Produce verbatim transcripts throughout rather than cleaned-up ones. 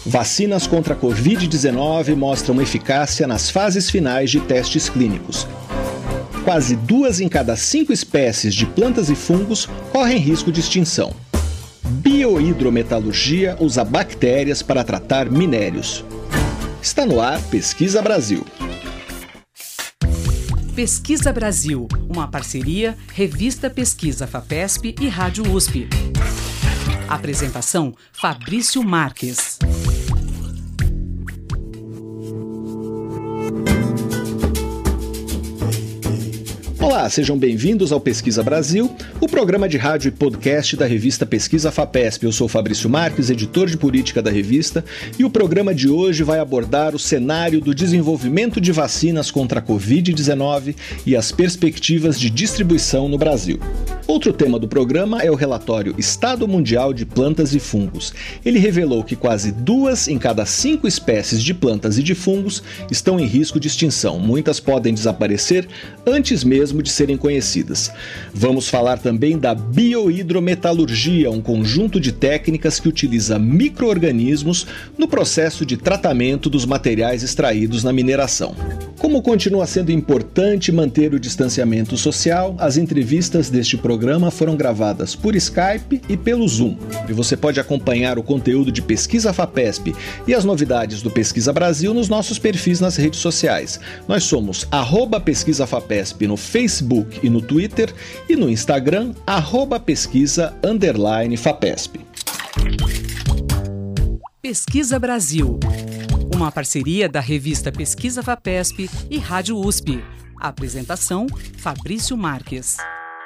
Vacinas contra a covid dezenove mostram eficácia nas fases finais de testes clínicos. Quase duas em cada cinco espécies de plantas e fungos correm risco de extinção. Biohidrometalurgia usa bactérias para tratar minérios. Está no ar Pesquisa Brasil. Pesquisa Brasil, uma parceria Revista Pesquisa FAPESP e Rádio U S P. Apresentação Fabrício Marques. Olá, sejam bem-vindos ao Pesquisa Brasil, o programa de rádio e podcast da revista Pesquisa FAPESP. Eu sou Fabrício Marques, editor de política da revista, e o programa de hoje vai abordar o cenário do desenvolvimento de vacinas contra a covid dezenove e as perspectivas de distribuição no Brasil. Outro tema do programa é o relatório Estado Mundial de Plantas e Fungos. Ele revelou que quase duas em cada cinco espécies de plantas e de fungos estão em risco de extinção. Muitas podem desaparecer antes mesmo de serem conhecidas. Vamos falar também da biohidrometalurgia, um conjunto de técnicas que utiliza micro-organismos no processo de tratamento dos materiais extraídos na mineração. Como continua sendo importante manter o distanciamento social, as entrevistas deste programa foram gravadas por Skype e pelo Zoom. E você pode acompanhar o conteúdo de Pesquisa FAPESP e as novidades do Pesquisa Brasil nos nossos perfis nas redes sociais. Nós somos arroba Pesquisa FAPESP no Facebook e no Twitter, e no Instagram, arroba pesquisa underline FAPESP. Pesquisa Brasil, uma parceria da revista Pesquisa FAPESP e Rádio U S P. Apresentação Fabrício Marques.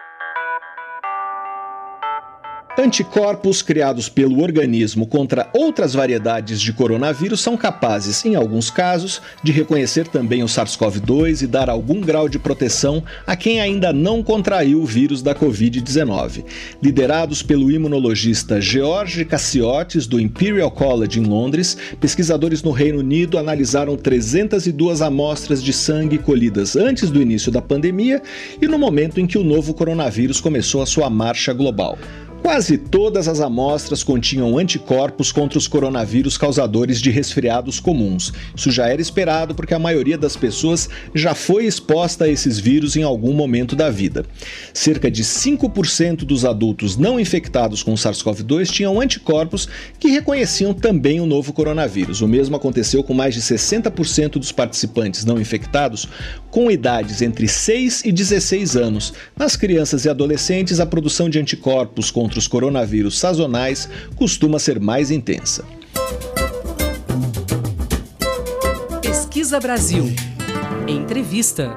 Anticorpos criados pelo organismo contra outras variedades de coronavírus são capazes, em alguns casos, de reconhecer também o SARS-CoV dois e dar algum grau de proteção a quem ainda não contraiu o vírus da covid dezenove. Liderados pelo imunologista George Cassiotis, do Imperial College em Londres, pesquisadores no Reino Unido analisaram trezentas e duas amostras de sangue colhidas antes do início da pandemia e no momento em que o novo coronavírus começou a sua marcha global. Quase todas as amostras continham anticorpos contra os coronavírus causadores de resfriados comuns. Isso já era esperado porque a maioria das pessoas já foi exposta a esses vírus em algum momento da vida. Cerca de cinco por cento dos adultos não infectados com SARS-CoV dois tinham anticorpos que reconheciam também o novo coronavírus. O mesmo aconteceu com mais de sessenta por cento dos participantes não infectados com idades entre seis e dezesseis anos. Nas crianças e adolescentes, a produção de anticorpos contra Contra os coronavírus sazonais costuma ser mais intensa. Pesquisa Brasil. Entrevista.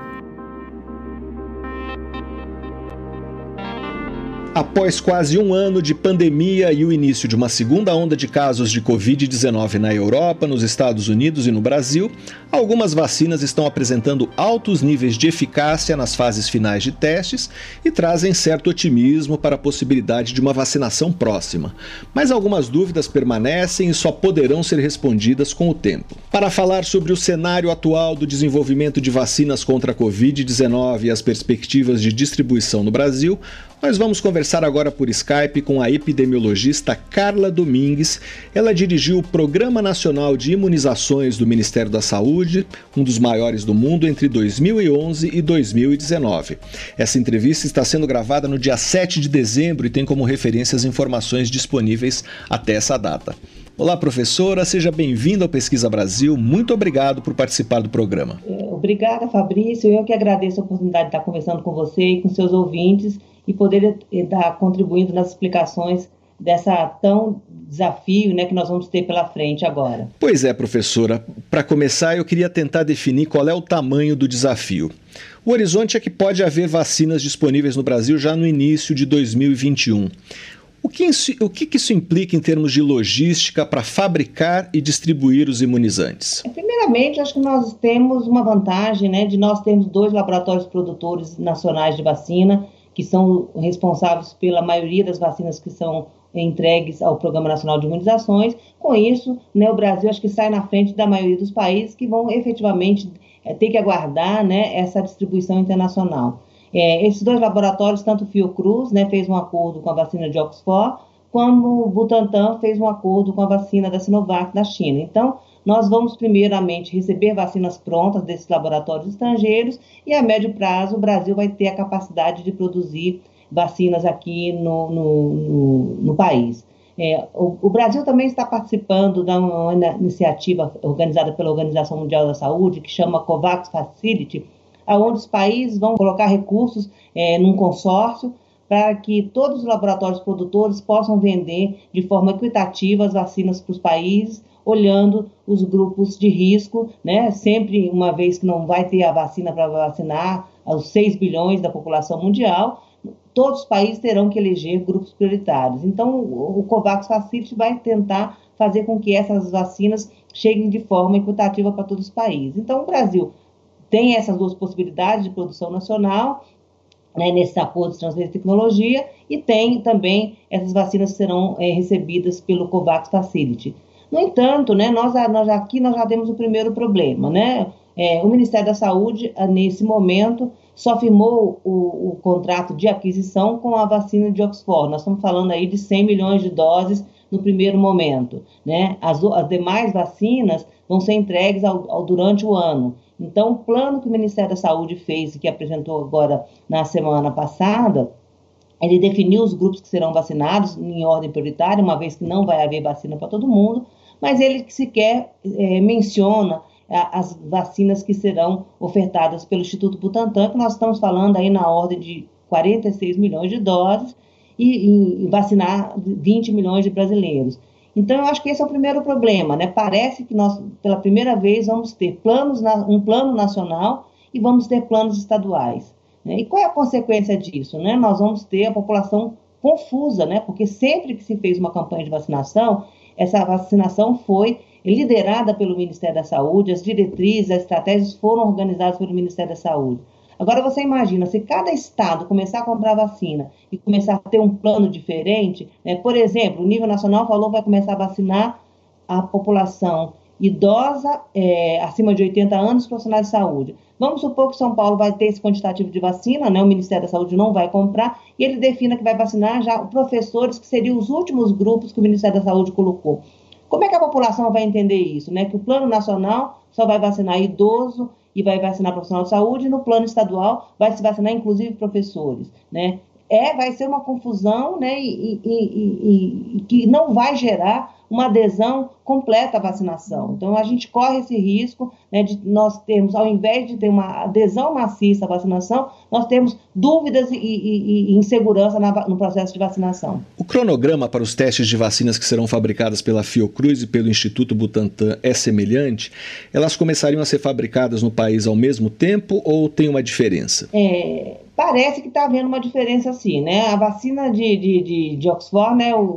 Após quase um ano de pandemia e o início de uma segunda onda de casos de covid dezenove na Europa, nos Estados Unidos e no Brasil, algumas vacinas estão apresentando altos níveis de eficácia nas fases finais de testes e trazem certo otimismo para a possibilidade de uma vacinação próxima. Mas algumas dúvidas permanecem e só poderão ser respondidas com o tempo. Para falar sobre o cenário atual do desenvolvimento de vacinas contra a covid dezenove e as perspectivas de distribuição no Brasil, nós vamos conversar agora por Skype com a epidemiologista Carla Domingues. Ela dirigiu o Programa Nacional de Imunizações do Ministério da Saúde, um dos maiores do mundo, entre dois mil e onze e dois mil e dezenove. Essa entrevista está sendo gravada no dia sete de dezembro e tem como referência as informações disponíveis até essa data. Olá, professora, seja bem-vinda ao Pesquisa Brasil. Muito obrigado por participar do programa. Obrigada, Fabrício. Eu que agradeço a oportunidade de estar conversando com você e com seus ouvintes e poder estar contribuindo nas explicações dessa tão desafio, né, que nós vamos ter pela frente agora. Pois é, professora. Para começar, eu queria tentar definir qual é o tamanho do desafio. O horizonte é que pode haver vacinas disponíveis no Brasil já no início de dois mil e vinte e um. O que, isso, o que isso implica em termos de logística para fabricar e distribuir os imunizantes? Primeiramente, acho que nós temos uma vantagem, né, de nós termos dois laboratórios produtores nacionais de vacina, que são responsáveis pela maioria das vacinas que são entregues ao Programa Nacional de Imunizações. Com isso, né, o Brasil acho que sai na frente da maioria dos países que vão efetivamente é, ter que aguardar, né, essa distribuição internacional. É, esses dois laboratórios, tanto o Fiocruz, né, fez um acordo com a vacina de Oxford, quando o Butantan fez um acordo com a vacina da Sinovac da China. Então, nós vamos primeiramente receber vacinas prontas desses laboratórios estrangeiros e a médio prazo o Brasil vai ter a capacidade de produzir vacinas aqui no, no, no, no país. É, o, o Brasil também está participando de uma iniciativa organizada pela Organização Mundial da Saúde, que chama COVAX Facility, onde os países vão colocar recursos é, num consórcio para que todos os laboratórios produtores possam vender de forma equitativa as vacinas para os países, olhando os grupos de risco, né? Sempre, uma vez que não vai ter a vacina para vacinar os seis bilhões da população mundial, todos os países terão que eleger grupos prioritários. Então, o COVAX Facility vai tentar fazer com que essas vacinas cheguem de forma equitativa para todos os países. Então, o Brasil tem essas duas possibilidades de produção nacional, né, nesse acordo de transferência de tecnologia, e tem também essas vacinas que serão é, recebidas pelo COVAX Facility. No entanto, né, nós, nós aqui nós já temos o primeiro problema, né? É, o Ministério da Saúde, nesse momento, só firmou o, o contrato de aquisição com a vacina de Oxford. Nós estamos falando aí de cem milhões de doses no primeiro momento, né? As, as demais vacinas vão ser entregues ao, ao, durante o ano. Então, o plano que o Ministério da Saúde fez e que apresentou agora na semana passada, ele definiu os grupos que serão vacinados em ordem prioritária, uma vez que não vai haver vacina para todo mundo, mas ele sequer é, menciona as vacinas que serão ofertadas pelo Instituto Butantan, que nós estamos falando aí na ordem de quarenta e seis milhões de doses e, e vacinar vinte milhões de brasileiros. Então, eu acho que esse é o primeiro problema, né? Parece que nós, pela primeira vez, vamos ter planos, um plano nacional e vamos ter planos estaduais, né? E qual é a consequência disso, né? Nós vamos ter a população confusa, né? Porque sempre que se fez uma campanha de vacinação, essa vacinação foi liderada pelo Ministério da Saúde, as diretrizes, as estratégias foram organizadas pelo Ministério da Saúde. Agora você imagina, se cada estado começar a comprar vacina e começar a ter um plano diferente, né? Por exemplo, o nível nacional falou que vai começar a vacinar a população idosa, é, acima de oitenta anos, profissionais de saúde. Vamos supor que São Paulo vai ter esse quantitativo de vacina, né? O Ministério da Saúde não vai comprar, e ele defina que vai vacinar já professores, que seriam os últimos grupos que o Ministério da Saúde colocou. Como é que a população vai entender isso, né? Que o plano nacional só vai vacinar idoso e vai vacinar profissional de saúde, e no plano estadual vai se vacinar inclusive professores, né? É, vai ser uma confusão, né? E, e, e, e que não vai gerar uma adesão completa à vacinação. Então, a gente corre esse risco, né, de nós termos, ao invés de ter uma adesão maciça à vacinação, nós temos dúvidas e, e, e insegurança na, no processo de vacinação. O cronograma para os testes de vacinas que serão fabricadas pela Fiocruz e pelo Instituto Butantan é semelhante? Elas começariam a ser fabricadas no país ao mesmo tempo ou tem uma diferença? É... Parece que está havendo uma diferença assim, né? A vacina de, de, de, de Oxford, né? O, o,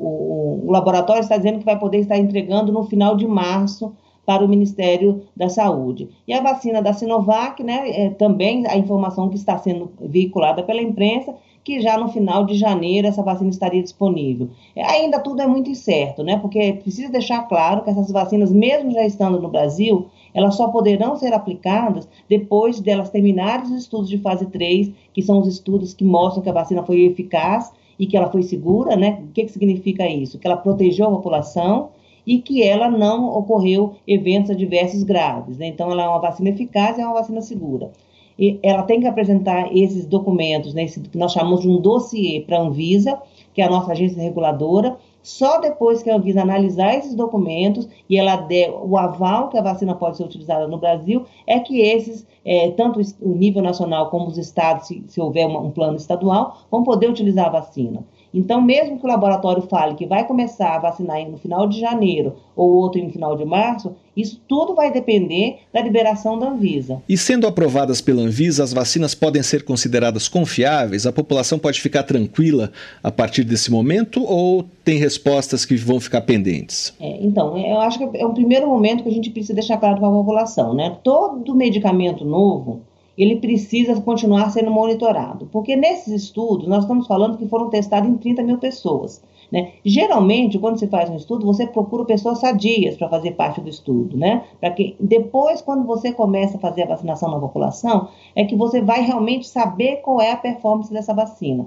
o, o laboratório está dizendo que vai poder estar entregando no final de março para o Ministério da Saúde. E a vacina da Sinovac, né? É, também a informação que está sendo veiculada pela imprensa, que já no final de janeiro essa vacina estaria disponível. É, ainda tudo é muito incerto, né? Porque precisa deixar claro que essas vacinas, mesmo já estando no Brasil, elas só poderão ser aplicadas depois delas terminarem os estudos de fase três, que são os estudos que mostram que a vacina foi eficaz e que ela foi segura, né? O que, que significa isso? Que ela protegeu a população e que ela não ocorreu eventos adversos graves, né? Então, ela é uma vacina eficaz e é uma vacina segura. E ela tem que apresentar esses documentos, né, esse, que nós chamamos de um dossiê para a Anvisa, que é a nossa agência reguladora. Só depois que a Anvisa analisar esses documentos e ela der o aval que a vacina pode ser utilizada no Brasil, é que esses, é, tanto o nível nacional como os estados, se, se houver uma, um plano estadual, vão poder utilizar a vacina. Então, mesmo que o laboratório fale que vai começar a vacinar no final de janeiro ou outro no final de março, isso tudo vai depender da liberação da Anvisa. E sendo aprovadas pela Anvisa, as vacinas podem ser consideradas confiáveis? A população pode ficar tranquila a partir desse momento ou tem respostas que vão ficar pendentes? É, então, eu acho que é um primeiro momento que a gente precisa deixar claro para a população, né? Todo medicamento novo, ele precisa continuar sendo monitorado, porque nesses estudos nós estamos falando que foram testados em trinta mil pessoas, né? Geralmente, quando se faz um estudo, você procura pessoas sadias para fazer parte do estudo, né? Para que depois, quando você começa a fazer a vacinação na população, é que você vai realmente saber qual é a performance dessa vacina.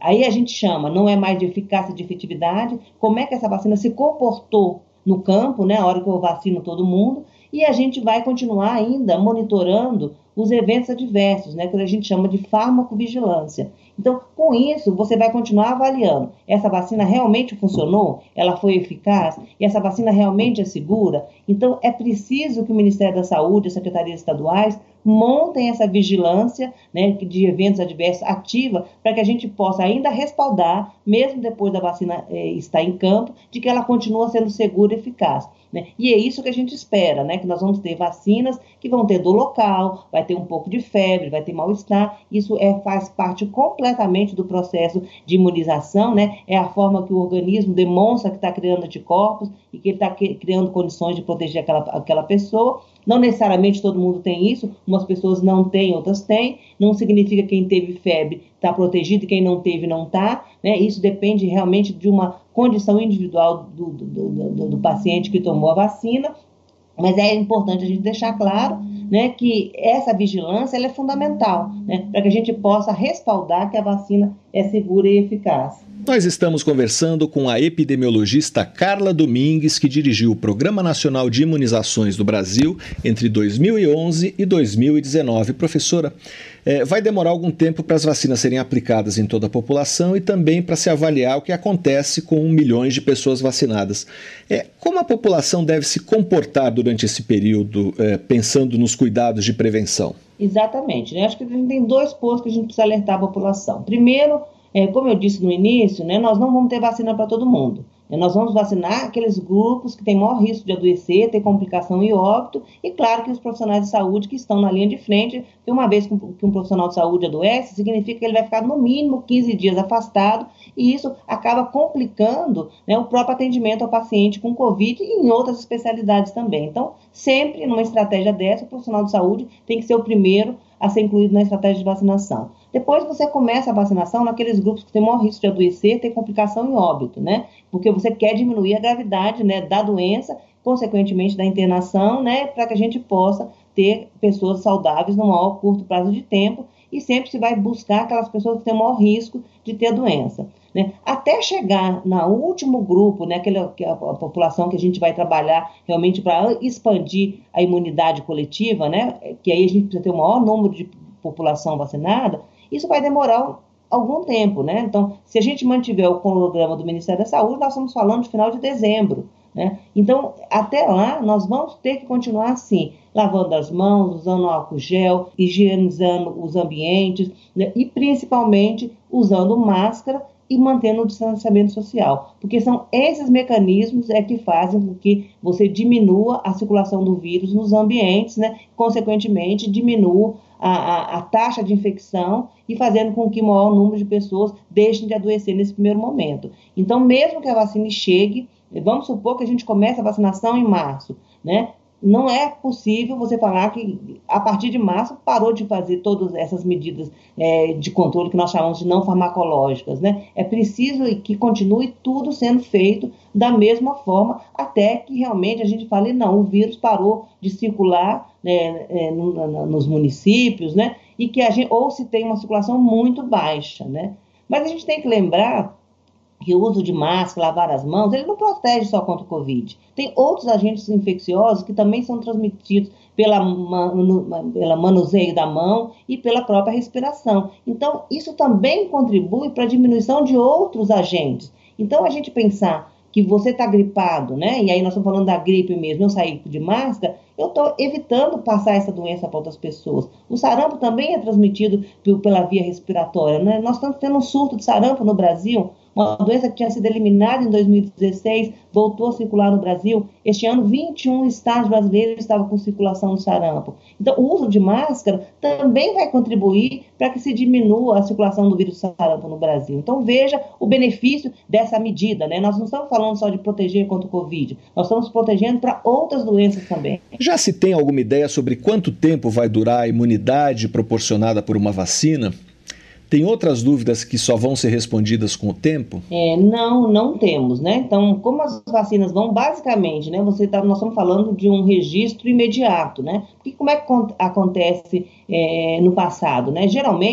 Aí a gente chama, não é mais de eficácia, de efetividade, como é que essa vacina se comportou no campo, né, a hora que eu vacino todo mundo, e a gente vai continuar ainda monitorando os eventos adversos, né, que a gente chama de farmacovigilância. Então, com isso, você vai continuar avaliando. Essa vacina realmente funcionou? Ela foi eficaz? E essa vacina realmente é segura? Então, é preciso que o Ministério da Saúde, as secretarias estaduais, montem essa vigilância, né, de eventos adversos ativa, para que a gente possa ainda respaldar, mesmo depois da vacina eh, estar em campo, de que ela continua sendo segura e eficaz. Né? E é isso que a gente espera, né? Que nós vamos ter vacinas que vão ter dor local, vai ter um pouco de febre, vai ter mal-estar. Isso é, faz parte completamente do processo de imunização, né? É a forma que o organismo demonstra que está criando anticorpos e que ele está criando condições de proteger aquela, aquela pessoa. Não necessariamente todo mundo tem isso, umas pessoas não têm, outras têm. Não significa que quem teve febre está protegido e quem não teve não está. Né? Isso depende realmente de uma condição individual do, do, do, do paciente que tomou a vacina. Mas é importante a gente deixar claro, né, que essa vigilância ela é fundamental, né, para que a gente possa respaldar que a vacina é segura e eficaz. Nós estamos conversando com a epidemiologista Carla Domingues, que dirigiu o Programa Nacional de Imunizações do Brasil entre dois mil e onze e dois mil e dezenove. Professora, é, vai demorar algum tempo para as vacinas serem aplicadas em toda a população e também para se avaliar o que acontece com milhões de pessoas vacinadas. É, como a população deve se comportar durante esse período, é, pensando nos cuidados de prevenção? Exatamente, né? Acho que a gente tem dois pontos que a gente precisa alertar a população. Primeiro, É, como eu disse no início, né, nós não vamos ter vacina para todo mundo. Né, nós vamos vacinar aqueles grupos que têm maior risco de adoecer, ter complicação e óbito, e claro que os profissionais de saúde que estão na linha de frente, porque uma vez que um, que um profissional de saúde adoece, significa que ele vai ficar no mínimo quinze dias afastado, e isso acaba complicando, né, o próprio atendimento ao paciente com Covid e em outras especialidades também. Então, sempre numa estratégia dessa, o profissional de saúde tem que ser o primeiro a ser incluído na estratégia de vacinação. Depois você começa a vacinação naqueles grupos que têm maior risco de adoecer, ter complicação e óbito, né? Porque você quer diminuir a gravidade, né, da doença, consequentemente da internação, né, para que a gente possa ter pessoas saudáveis no maior curto prazo de tempo, e sempre se vai buscar aquelas pessoas que têm maior risco de ter a doença. Né? Até chegar no último grupo, né, aquela, a, a população que a gente vai trabalhar realmente para expandir a imunidade coletiva, né, que aí a gente precisa ter o maior número de população vacinada, isso vai demorar algum tempo. Né? Então, se a gente mantiver o cronograma do Ministério da Saúde, nós estamos falando de final de dezembro. Né? Então, até lá, nós vamos ter que continuar assim, lavando as mãos, usando álcool gel, higienizando os ambientes, né? E principalmente usando máscara e mantendo o distanciamento social, porque são esses mecanismos é que fazem com que você diminua a circulação do vírus nos ambientes, né? Consequentemente, diminua a, a, a taxa de infecção e fazendo com que o maior número de pessoas deixem de adoecer nesse primeiro momento. Então, mesmo que a vacina chegue, vamos supor que a gente comece a vacinação em março, né? Não é possível você falar que a partir de março parou de fazer todas essas medidas é, de controle que nós chamamos de não farmacológicas, né? É preciso que continue tudo sendo feito da mesma forma até que realmente a gente fale, não, o vírus parou de circular, né, é, no, no, nos municípios, né? E que a gente, ou se tem uma circulação muito baixa, né? Mas a gente tem que lembrar que o uso de máscara, lavar as mãos, ele não protege só contra o Covid. Tem outros agentes infecciosos que também são transmitidos pela, manu, pela manuseio da mão e pela própria respiração. Então, isso também contribui para a diminuição de outros agentes. Então, a gente pensar que você está gripado, né? E aí nós estamos falando da gripe mesmo, eu saí de máscara, eu estou evitando passar essa doença para outras pessoas. O sarampo também é transmitido pela via respiratória, né? Nós estamos tendo um surto de sarampo no Brasil, uma doença que tinha sido eliminada em dois mil e dezesseis, voltou a circular no Brasil. Este ano, vinte e um estados brasileiros estavam com circulação do sarampo. Então, o uso de máscara também vai contribuir para que se diminua a circulação do vírus sarampo no Brasil. Então, veja o benefício dessa medida, né? Nós não estamos falando só de proteger contra o Covid, nós estamos protegendo para outras doenças também. Já se tem alguma ideia sobre quanto tempo vai durar a imunidade proporcionada por uma vacina? Tem outras dúvidas que só vão ser respondidas com o tempo? É, não, não temos, né? Então, como as vacinas vão basicamente, né? Você tá, nós estamos falando de um registro imediato, né? Porque como é que acontece é, no passado, né? Geralmente,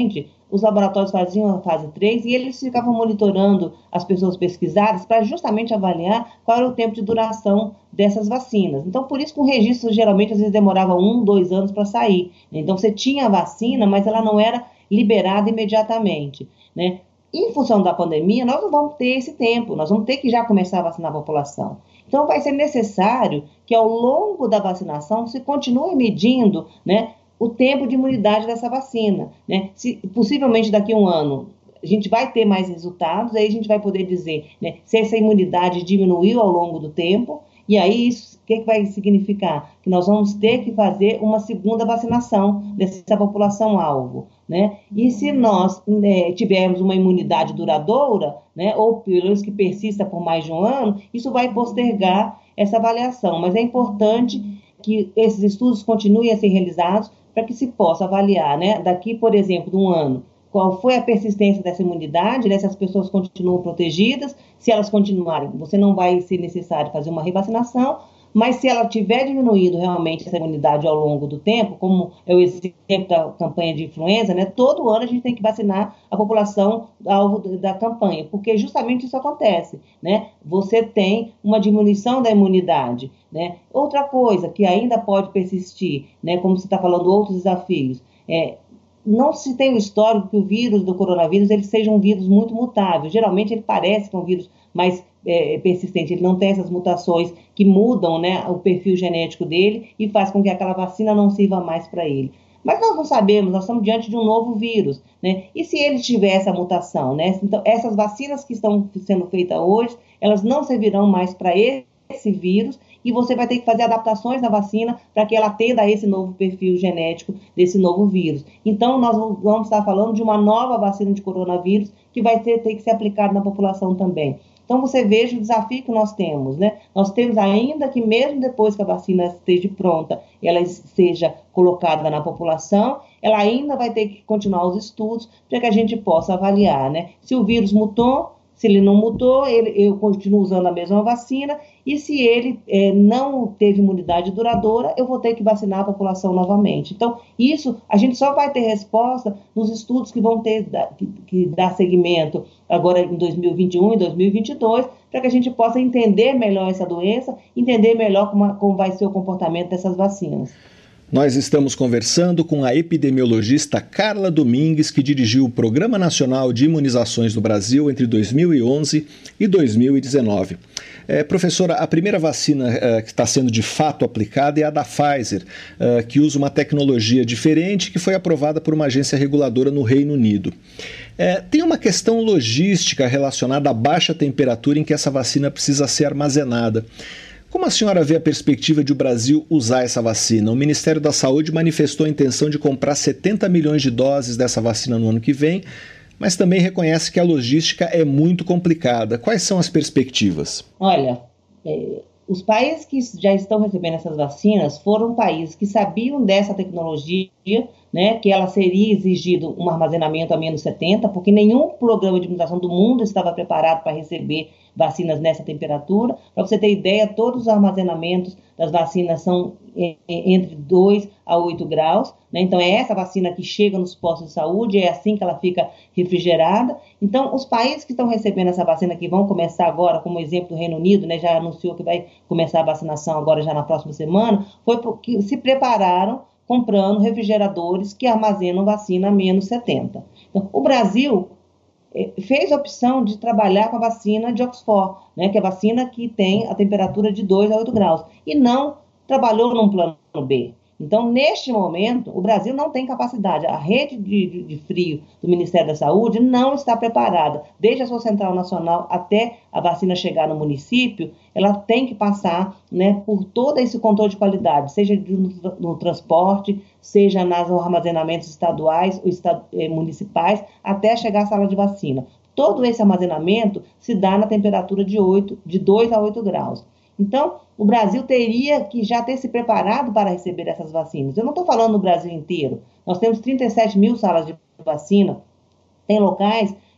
os laboratórios faziam a fase três e eles ficavam monitorando as pessoas pesquisadas para justamente avaliar qual era o tempo de duração dessas vacinas. Então, por isso que o registro geralmente às vezes demorava um, dois anos para sair. Então, você tinha a vacina, mas ela não era liberada imediatamente, né? Em função da pandemia, nós não vamos ter esse tempo, nós vamos ter que já começar a vacinar a população. Então, vai ser necessário que ao longo da vacinação se continue medindo, né, o tempo de imunidade dessa vacina, né? Se, possivelmente daqui a um ano a gente vai ter mais resultados, aí a gente vai poder dizer, né, se essa imunidade diminuiu ao longo do tempo, e aí isso o que, que vai significar? Que nós vamos ter que fazer uma segunda vacinação dessa população-alvo, né? E se nós né, tivermos uma imunidade duradoura, né, ou pelo menos que persista por mais de um ano, isso vai postergar essa avaliação. Mas é importante que esses estudos continuem a ser realizados para que se possa avaliar, né, daqui, por exemplo, de um ano, qual foi a persistência dessa imunidade, né, se as pessoas continuam protegidas, se elas continuarem, você não vai ser necessário fazer uma revacinação, mas se ela tiver diminuído realmente essa imunidade ao longo do tempo, como é o exemplo da campanha de influenza, né, todo ano a gente tem que vacinar a população alvo da campanha, porque justamente isso acontece, né, você tem uma diminuição da imunidade, né. Outra coisa que ainda pode persistir, né, como você está falando, outros desafios, é não se tem o histórico que o vírus do coronavírus ele seja um vírus muito mutável. Geralmente ele parece que é um vírus mais é, persistente, ele não tem essas mutações que mudam, né, o perfil genético dele e faz com que aquela vacina não sirva mais para ele. Mas nós não sabemos, nós estamos diante de um novo vírus, né? E se ele tiver essa mutação, né? Então, essas vacinas que estão sendo feitas hoje, elas não servirão mais para esse vírus, e você vai ter que fazer adaptações na vacina para que ela atenda a esse novo perfil genético desse novo vírus. Então, nós vamos estar falando de uma nova vacina de coronavírus que vai ter, ter que ser aplicada na população também. Então, você veja o desafio que nós temos, né? Nós temos ainda que, mesmo depois que a vacina esteja pronta, ela seja colocada na população, ela ainda vai ter que continuar os estudos para que a gente possa avaliar, né? Se o vírus mutou, se ele não mutou, ele, eu continuo usando a mesma vacina, e se ele é, não teve imunidade duradoura, eu vou ter que vacinar a população novamente. Então, isso a gente só vai ter resposta nos estudos que vão ter que, que dar seguimento agora em dois mil e vinte e um e dois mil e vinte e dois, para que a gente possa entender melhor essa doença, entender melhor como, como vai ser o comportamento dessas vacinas. Nós estamos conversando com a epidemiologista Carla Domingues, que dirigiu o Programa Nacional de Imunizações do Brasil entre dois mil e onze e dois mil e dezenove. É, professora, a primeira vacina é, que está sendo de fato aplicada é a da Pfizer, é, que usa uma tecnologia diferente que foi aprovada por uma agência reguladora no Reino Unido. É, tem uma questão logística relacionada à baixa temperatura em que essa vacina precisa ser armazenada. Como a senhora vê a perspectiva de o Brasil usar essa vacina? O Ministério da Saúde manifestou a intenção de comprar setenta milhões de doses dessa vacina no ano que vem, mas também reconhece que a logística é muito complicada. Quais são as perspectivas? Olha, é, os países que já estão recebendo essas vacinas foram países que sabiam dessa tecnologia, né, que ela seria exigido um armazenamento a menos setenta, porque nenhum programa de imunização do mundo estava preparado para receber vacinas nessa temperatura. Para você ter ideia, todos os armazenamentos das vacinas são entre dois a oito graus, né? Então é essa vacina que chega nos postos de saúde, é assim que ela fica refrigerada. Então os países que estão recebendo essa vacina, que vão começar agora, como exemplo do Reino Unido, né, já anunciou que vai começar a vacinação agora já na próxima semana, foi porque se prepararam comprando refrigeradores que armazenam vacina a menos setenta. Então, o Brasil fez a opção de trabalhar com a vacina de Oxford, né, que é a vacina que tem a temperatura de dois a oito graus, e não trabalhou num plano B. Então, neste momento, o Brasil não tem capacidade. A rede de, de, de frio do Ministério da Saúde não está preparada. Desde a sua central nacional até a vacina chegar no município, ela tem que passar, né, por todo esse controle de qualidade, seja no, no transporte, seja nos armazenamentos estaduais ou estad, eh, municipais, até chegar à sala de vacina. Todo esse armazenamento se dá na temperatura de, oito, de dois a oito graus. Então, o Brasil teria que já ter se preparado para receber essas vacinas. Eu não estou falando do Brasil inteiro. Nós temos trinta e sete mil salas de vacina. Tem locais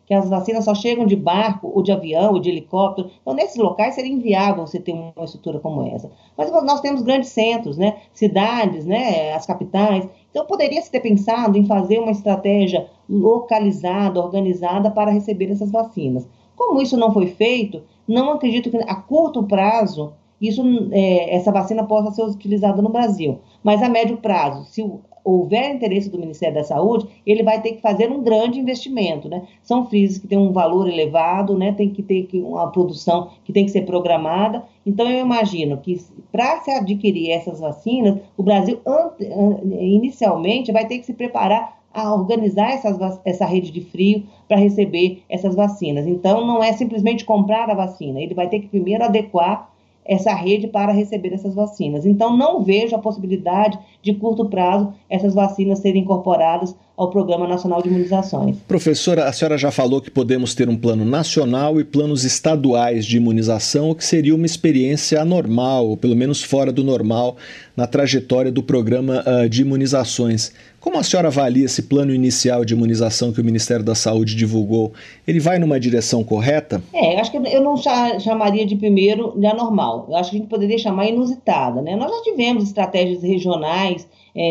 que as vacinas só chegam de barco, ou de avião, ou de helicóptero. Então, nesses locais seria inviável você ter uma estrutura como essa. Mas nós temos grandes centros, né? Cidades, né? As capitais. Então, poderia-se ter pensado em fazer uma estratégia localizada, organizada para receber essas vacinas. Como isso não foi feito, não acredito que a curto prazo isso, é, essa vacina possa ser utilizada no Brasil. Mas a médio prazo, se houver interesse do Ministério da Saúde, ele vai ter que fazer um grande investimento, né? São frises que têm um valor elevado, né? Tem que ter uma produção que tem que ser programada. Então, eu imagino que para se adquirir essas vacinas, o Brasil inicialmente vai ter que se preparar a organizar essas, essa rede de frio para receber essas vacinas. Então, não é simplesmente comprar a vacina, ele vai ter que primeiro adequar essa rede para receber essas vacinas. Então, não vejo a possibilidade de curto prazo essas vacinas serem incorporadas ao Programa Nacional de Imunizações. Professora, a senhora já falou que podemos ter um plano nacional e planos estaduais de imunização, o que seria uma experiência anormal, ou pelo menos fora do normal, na trajetória do programa uh, de imunizações. Como a senhora avalia esse plano inicial de imunização que o Ministério da Saúde divulgou? Ele vai numa direção correta? É, acho que eu não chamaria de primeiro de anormal. Eu acho que a gente poderia chamar inusitada, né? Nós já tivemos estratégias regionais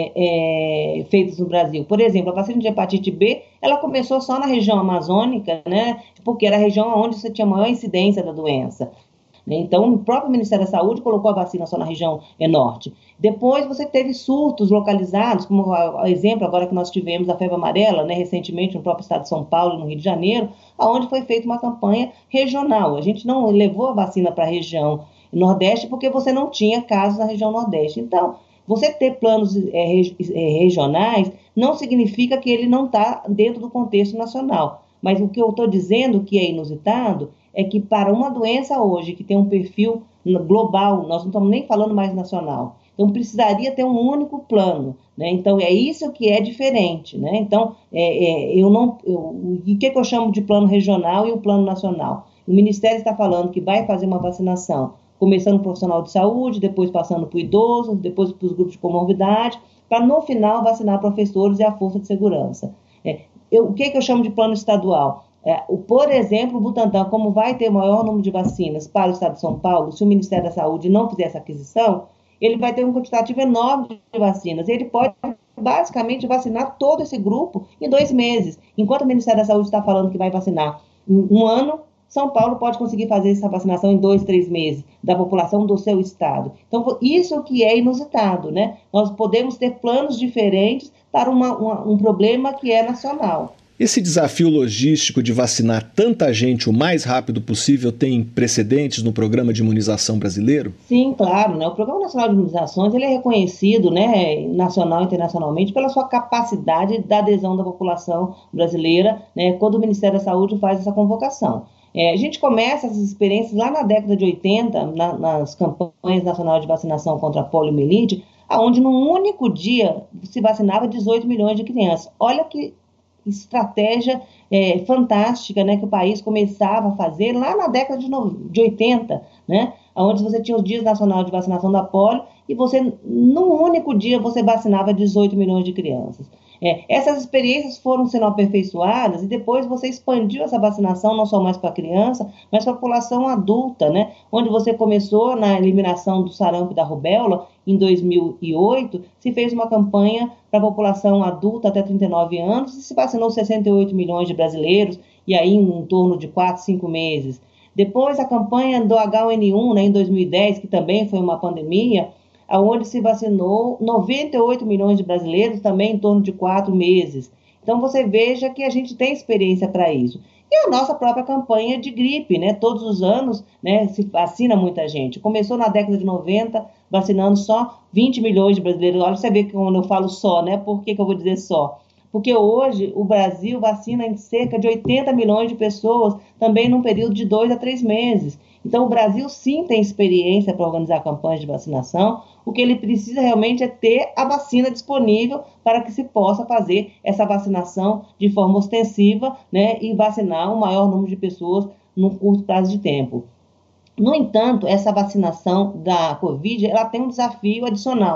é, é, feitas no Brasil. Por exemplo, a vacina de hepatite B, ela começou só na região amazônica, né? Porque era a região onde você tinha maior incidência da doença. Então, o próprio Ministério da Saúde colocou a vacina só na região norte. Depois, você teve surtos localizados, como o exemplo agora que nós tivemos da febre amarela, né, recentemente no próprio estado de São Paulo e no Rio de Janeiro, onde foi feita uma campanha regional. A gente não levou a vacina para a região nordeste porque você não tinha casos na região nordeste. Então, você ter planos é, regionais não significa que ele não está dentro do contexto nacional. Mas o que eu estou dizendo que é inusitado é que para uma doença hoje que tem um perfil global, nós não estamos nem falando mais nacional, então precisaria ter um único plano, né? Então é isso que é diferente, né? Então é, é, eu não, eu, o que, que eu chamo de plano regional e o plano nacional? O Ministério está falando que vai fazer uma vacinação, começando no profissional de saúde, depois passando para o idoso, depois para os grupos de comorbidade, para no final vacinar professores e a força de segurança. É, eu, o que, que eu chamo de plano estadual? É, o, por exemplo, o Butantan, como vai ter o maior número de vacinas para o estado de São Paulo, se o Ministério da Saúde não fizer essa aquisição, ele vai ter um quantitativo enorme de vacinas. Ele pode, basicamente, vacinar todo esse grupo em dois meses. Enquanto o Ministério da Saúde está falando que vai vacinar em um ano, São Paulo pode conseguir fazer essa vacinação em dois, três meses da população do seu estado. Então, isso que é inusitado, né? Nós podemos ter planos diferentes para uma, uma, um problema que é nacional. Esse desafio logístico de vacinar tanta gente o mais rápido possível tem precedentes no programa de imunização brasileiro? Sim, claro, né? O Programa Nacional de Imunizações ele é reconhecido, né, nacional e internacionalmente pela sua capacidade da adesão da população brasileira, né, quando o Ministério da Saúde faz essa convocação. É, a gente começa essas experiências lá na década de oitenta, na, nas campanhas nacionais de vacinação contra a poliomielite, onde num único dia se vacinava dezoito milhões de crianças. Olha que estratégia é, fantástica, né, que o país começava a fazer lá na década de, no... de oitenta, né, onde você tinha os dias nacionais de vacinação da polio e você, num único dia, você vacinava dezoito milhões de crianças. É, essas experiências foram sendo aperfeiçoadas e depois você expandiu essa vacinação não só mais para a criança, mas para a população adulta, né? Onde você começou na eliminação do sarampo e da rubéola em dois mil e oito, se fez uma campanha para a população adulta até trinta e nove anos e se vacinou sessenta e oito milhões de brasileiros e aí em torno de quatro, cinco meses. Depois a campanha do agá um ene um, né, em dois mil e dez, que também foi uma pandemia, onde se vacinou noventa e oito milhões de brasileiros, também em torno de quatro meses. Então, você veja que a gente tem experiência para isso. E a nossa própria campanha de gripe, né? Todos os anos, né, se vacina muita gente. Começou na década de noventa, vacinando só vinte milhões de brasileiros. Olha, você vê que quando eu falo só, né? Por que que eu vou dizer só? Porque hoje o Brasil vacina em cerca de oitenta milhões de pessoas, também num período de dois a três meses. Então, o Brasil sim tem experiência para organizar campanhas de vacinação. O que ele precisa realmente é ter a vacina disponível para que se possa fazer essa vacinação de forma ostensiva, né, e vacinar o maior número de pessoas num curto prazo de tempo. No entanto, essa vacinação da Covid, ela tem um desafio adicional,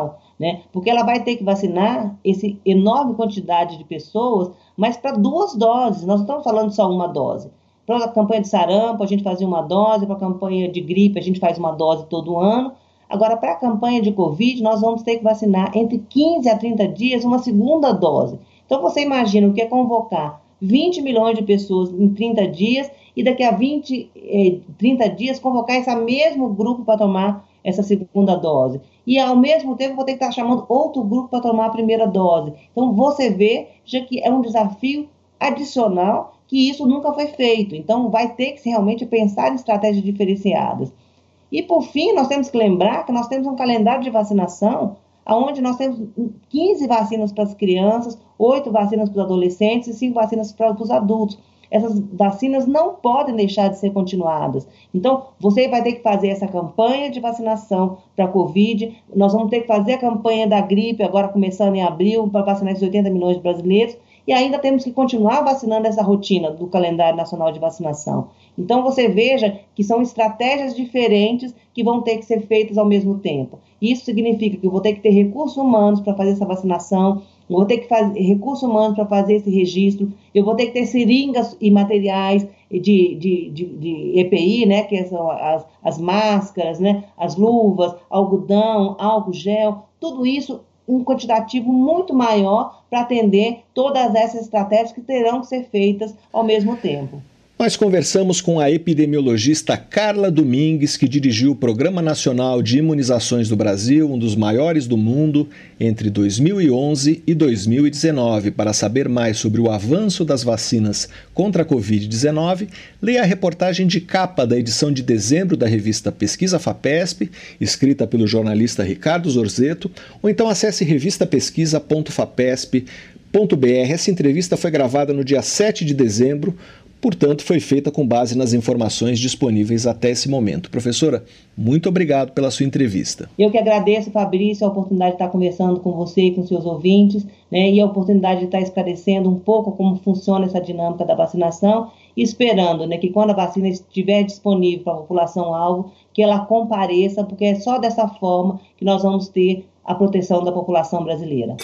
né? Porque ela vai ter que vacinar essa enorme quantidade de pessoas, mas para duas doses, nós não estamos falando só uma dose. Para a campanha de sarampo, a gente fazia uma dose, para a campanha de gripe, a gente faz uma dose todo ano. Agora, para a campanha de Covid, nós vamos ter que vacinar entre quinze a trinta dias uma segunda dose. Então, você imagina o que é convocar vinte milhões de pessoas em trinta dias e daqui a vinte, trinta dias convocar esse mesmo grupo para tomar essa segunda dose. E, ao mesmo tempo, vou ter que estar chamando outro grupo para tomar a primeira dose. Então, você vê já que é um desafio adicional que isso nunca foi feito. Então, vai ter que realmente pensar em estratégias diferenciadas. E, por fim, nós temos que lembrar que nós temos um calendário de vacinação onde nós temos quinze vacinas para as crianças, oito vacinas para os adolescentes e cinco vacinas para os adultos. Essas vacinas não podem deixar de ser continuadas. Então, você vai ter que fazer essa campanha de vacinação para a Covid, nós vamos ter que fazer a campanha da gripe, agora começando em abril, para vacinar esses oitenta milhões de brasileiros, e ainda temos que continuar vacinando essa rotina do calendário nacional de vacinação. Então, você veja que são estratégias diferentes que vão ter que ser feitas ao mesmo tempo. Isso significa que eu vou ter que ter recursos humanos para fazer essa vacinação, eu vou ter que fazer recursos humanos para fazer esse registro, eu vou ter que ter seringas e materiais de, de, de, de E P I, né, que são as, as máscaras, né, as luvas, algodão, álcool gel, tudo isso um quantitativo muito maior para atender todas essas estratégias que terão que ser feitas ao mesmo tempo. Nós conversamos com a epidemiologista Carla Domingues, que dirigiu o Programa Nacional de Imunizações do Brasil, um dos maiores do mundo, entre dois mil e onze e dois mil e dezenove. Para saber mais sobre o avanço das vacinas contra a covid dezenove, leia a reportagem de capa da edição de dezembro da revista Pesquisa FAPESP, escrita pelo jornalista Ricardo Zorzeto, ou então acesse revista pesquisa ponto fapesp ponto b r. Essa entrevista foi gravada no dia sete de dezembro, portanto, foi feita com base nas informações disponíveis até esse momento. Professora, muito obrigado pela sua entrevista. Eu que agradeço, Fabrício, a oportunidade de estar conversando com você e com seus ouvintes, né, e a oportunidade de estar esclarecendo um pouco como funciona essa dinâmica da vacinação, e esperando, né, que quando a vacina estiver disponível para a população-alvo, que ela compareça, porque é só dessa forma que nós vamos ter a proteção da população brasileira.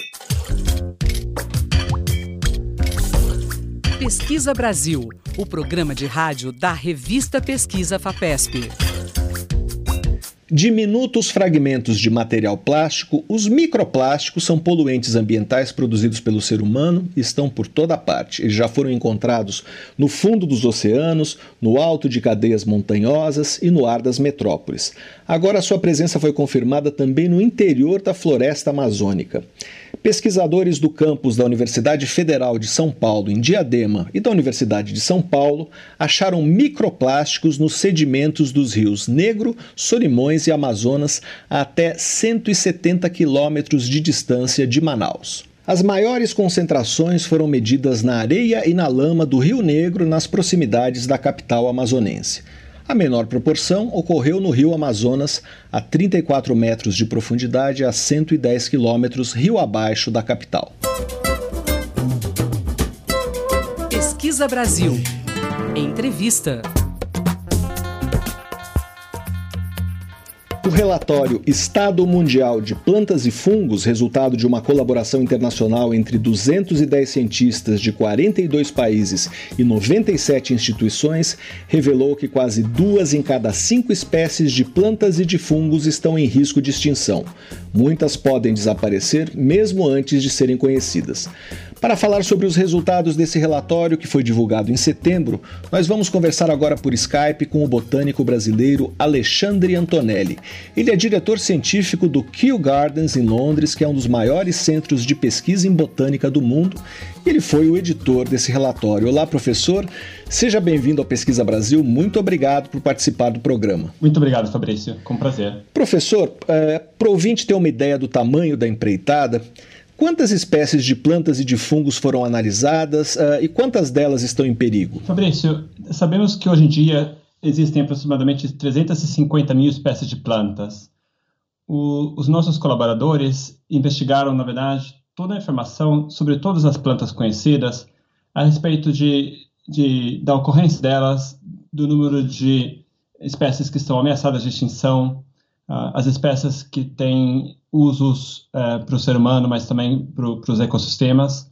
Pesquisa Brasil, o programa de rádio da revista Pesquisa FAPESP. Diminutos fragmentos de material plástico, os microplásticos são poluentes ambientais produzidos pelo ser humano e estão por toda parte. Eles já foram encontrados no fundo dos oceanos, no alto de cadeias montanhosas e no ar das metrópoles. Agora, sua presença foi confirmada também no interior da floresta amazônica. Pesquisadores do campus da Universidade Federal de São Paulo, em Diadema, e da Universidade de São Paulo, acharam microplásticos nos sedimentos dos rios Negro, Solimões e Amazonas a até cento e setenta quilômetros de distância de Manaus. As maiores concentrações foram medidas na areia e na lama do Rio Negro, nas proximidades da capital amazonense. A menor proporção ocorreu no rio Amazonas, a trinta e quatro metros de profundidade, a cento e dez quilômetros rio abaixo da capital. Pesquisa Brasil. Entrevista. O relatório Estado Mundial de Plantas e Fungos, resultado de uma colaboração internacional entre duzentos e dez cientistas de quarenta e dois países e noventa e sete instituições, revelou que quase duas em cada cinco espécies de plantas e de fungos estão em risco de extinção. Muitas podem desaparecer mesmo antes de serem conhecidas. Para falar sobre os resultados desse relatório, que foi divulgado em setembro, nós vamos conversar agora por Skype com o botânico brasileiro Alexandre Antonelli. Ele é diretor científico do Kew Gardens, em Londres, que é um dos maiores centros de pesquisa em botânica do mundo, e ele foi o editor desse relatório. Olá, professor. Seja bem-vindo ao Pesquisa Brasil. Muito obrigado por participar do programa. Muito obrigado, Fabrício. Com prazer. Professor, é, para o ouvinte ter uma ideia do tamanho da empreitada, quantas espécies de plantas e de fungos foram analisadas uh, e quantas delas estão em perigo? Fabrício, sabemos que hoje em dia existem aproximadamente trezentas e cinquenta mil espécies de plantas. O, os nossos colaboradores investigaram, na verdade, toda a informação sobre todas as plantas conhecidas a respeito de, de, da ocorrência delas, do número de espécies que estão ameaçadas de extinção, uh, as espécies que têm usos uh, para o ser humano, mas também para os ecossistemas.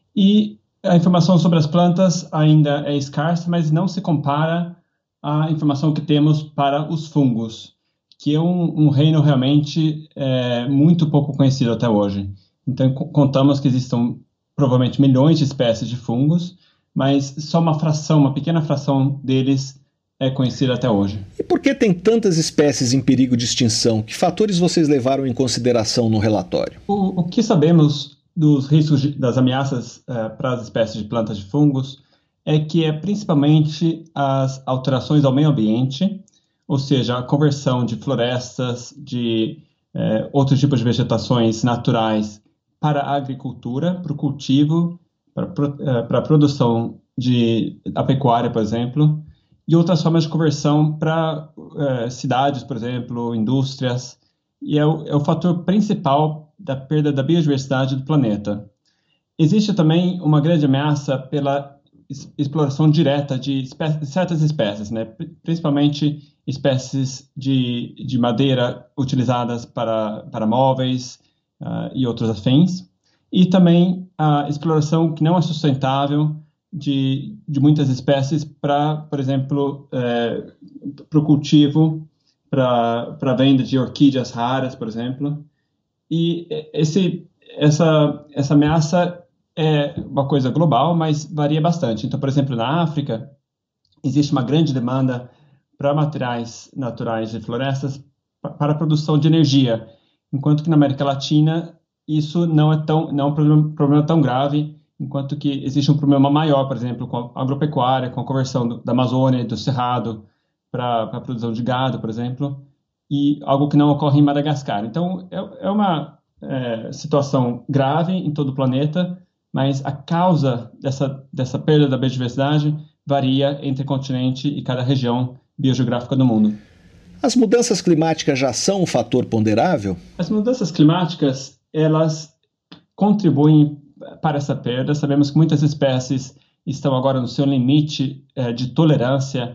E a informação sobre as plantas ainda é escassa, mas não se compara à informação que temos para os fungos, que é um, um reino realmente é, muito pouco conhecido até hoje. Então, contamos que existam provavelmente milhões de espécies de fungos, mas só uma fração, uma pequena fração deles é conhecida até hoje. E por que tem tantas espécies em perigo de extinção? Que fatores vocês levaram em consideração no relatório? O, o que sabemos dos riscos de, das ameaças uh, para as espécies de plantas de fungos é que é principalmente as alterações ao meio ambiente, ou seja, a conversão de florestas, de uh, outros tipos de vegetações naturais para a agricultura, para o cultivo, para, uh, para a produção de a pecuária, por exemplo, e outras formas de conversão para uh, cidades, por exemplo, indústrias, e é o, é o fator principal da perda da biodiversidade do planeta. Existe também uma grande ameaça pela es- exploração direta de, espé- de certas espécies, né? Principalmente espécies de, de madeira utilizadas para, para móveis uh, e outros afins, e também a exploração que não é sustentável de, de muitas espécies para, por exemplo, eh, para o cultivo, para a venda de orquídeas raras, por exemplo. E esse, essa, essa ameaça é uma coisa global, mas varia bastante. Então, por exemplo, na África, existe uma grande demanda para materiais naturais de florestas para a produção de energia, enquanto que na América Latina isso não é, tão, não é um problema, problema tão grave, enquanto que existe um problema maior, por exemplo, com a agropecuária, com a conversão do, da Amazônia, do Cerrado, para a produção de gado, por exemplo, e algo que não ocorre em Madagascar. Então, é, é uma é, situação grave em todo o planeta, mas a causa dessa, dessa perda da biodiversidade varia entre continente e cada região biogeográfica do mundo. As mudanças climáticas já são um fator ponderável? As mudanças climáticas, elas contribuem para essa perda. Sabemos que muitas espécies estão agora no seu limite é, de tolerância,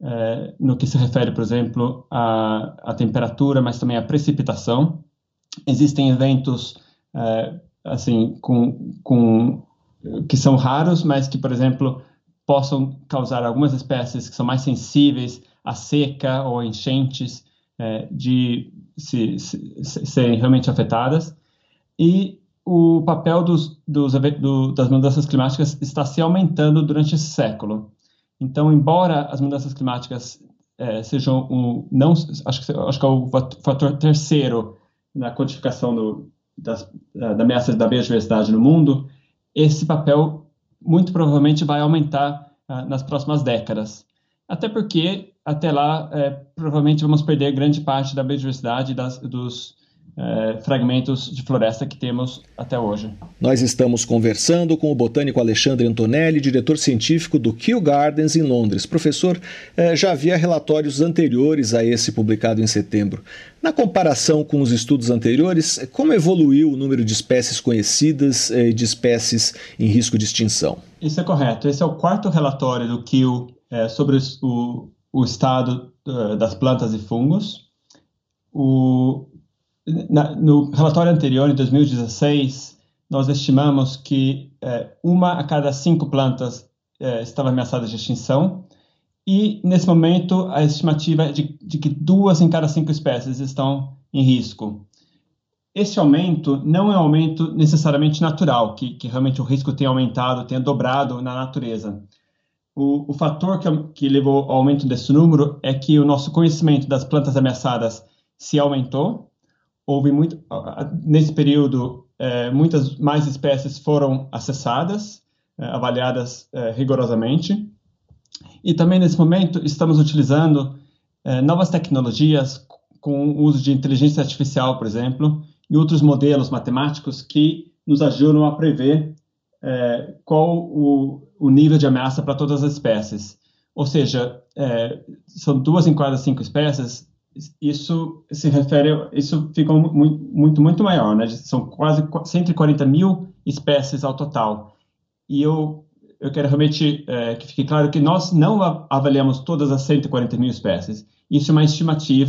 É, no que se refere, por exemplo, à, à temperatura, mas também à precipitação. Existem eventos é, assim, com, com, que são raros, mas que, por exemplo, possam causar algumas espécies que são mais sensíveis à seca ou a enchentes é, de se, se, se, serem realmente afetadas. E o papel dos, dos, do, das mudanças climáticas está se aumentando durante esse século. Então, embora as mudanças climáticas é, sejam um, não, acho que, acho que é o fator terceiro na quantificação do, das, da ameaça da biodiversidade no mundo, esse papel muito provavelmente vai aumentar uh, nas próximas décadas. Até porque, até lá, é, provavelmente vamos perder grande parte da biodiversidade das, dos É, fragmentos de floresta que temos até hoje. Nós estamos conversando com o botânico Alexandre Antonelli, diretor científico do Kew Gardens em Londres. Professor, eh, já havia relatórios anteriores a esse publicado em setembro. Na comparação com os estudos anteriores, como evoluiu o número de espécies conhecidas e eh, de espécies em risco de extinção? Isso é correto. Esse é o quarto relatório do Kew eh, sobre o, o estado uh, das plantas e fungos. O Na, no relatório anterior, em dois mil e dezesseis, nós estimamos que é, uma a cada cinco plantas é, estava ameaçada de extinção, e nesse momento a estimativa é de, de que duas em cada cinco espécies estão em risco. Esse aumento não é um aumento necessariamente natural, que, que realmente o risco tenha aumentado, tenha dobrado na natureza. O, o fator que, que levou ao aumento desse número é que o nosso conhecimento das plantas ameaçadas se aumentou. Houve muito, nesse período, eh, muitas mais espécies foram acessadas, eh, avaliadas eh, rigorosamente. E também, nesse momento, estamos utilizando eh, novas tecnologias com o uso de inteligência artificial, por exemplo, e outros modelos matemáticos que nos ajudam a prever eh, qual o, o nível de ameaça para todas as espécies. Ou seja, eh, são duas em cada cinco espécies. Isso se refere, isso fica muito, muito, muito maior, né? São quase cento e quarenta mil espécies ao total. E eu, eu quero realmente é, que fique claro que nós não avaliamos todas as cento e quarenta mil espécies. Isso é uma estimativa,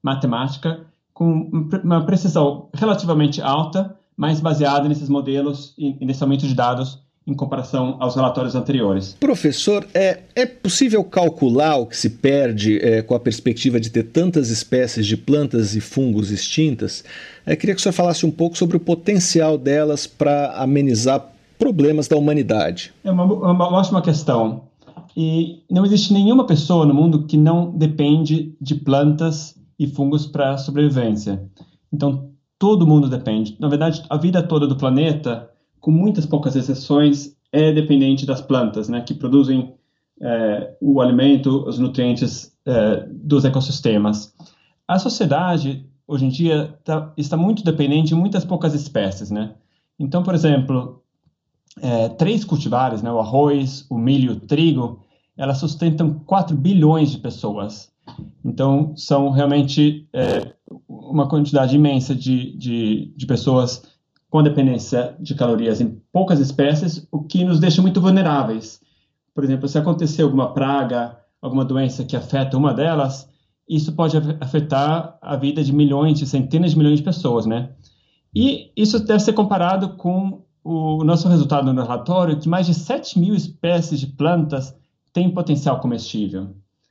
matemática com uma precisão relativamente alta, mas baseada nesses modelos e nesse aumento de dados em comparação aos relatórios anteriores. Professor, é, é possível calcular o que se perde é, com a perspectiva de ter tantas espécies de plantas e fungos extintas? É, queria que o senhor falasse um pouco sobre o potencial delas para amenizar problemas da humanidade. É uma, uma ótima questão. E não existe nenhuma pessoa no mundo que não depende de plantas e fungos para a sobrevivência. Então, todo mundo depende. Na verdade, a vida toda do planeta, com muitas poucas exceções, é dependente das plantas, né, que produzem é, o alimento, os nutrientes é, dos ecossistemas. A sociedade, hoje em dia, tá, está muito dependente de muitas poucas espécies, né? Então, por exemplo, é, três cultivares, né, o arroz, o milho e o trigo, elas sustentam quatro bilhões de pessoas. Então, são realmente é, uma quantidade imensa de, de, de pessoas com dependência de calorias em poucas espécies, o que nos deixa muito vulneráveis. Por exemplo, se acontecer alguma praga, alguma doença que afeta uma delas, isso pode afetar a vida de milhões, de centenas de milhões de pessoas, né? E isso deve ser comparado com o nosso resultado no relatório, que mais de sete mil espécies de plantas têm potencial comestível.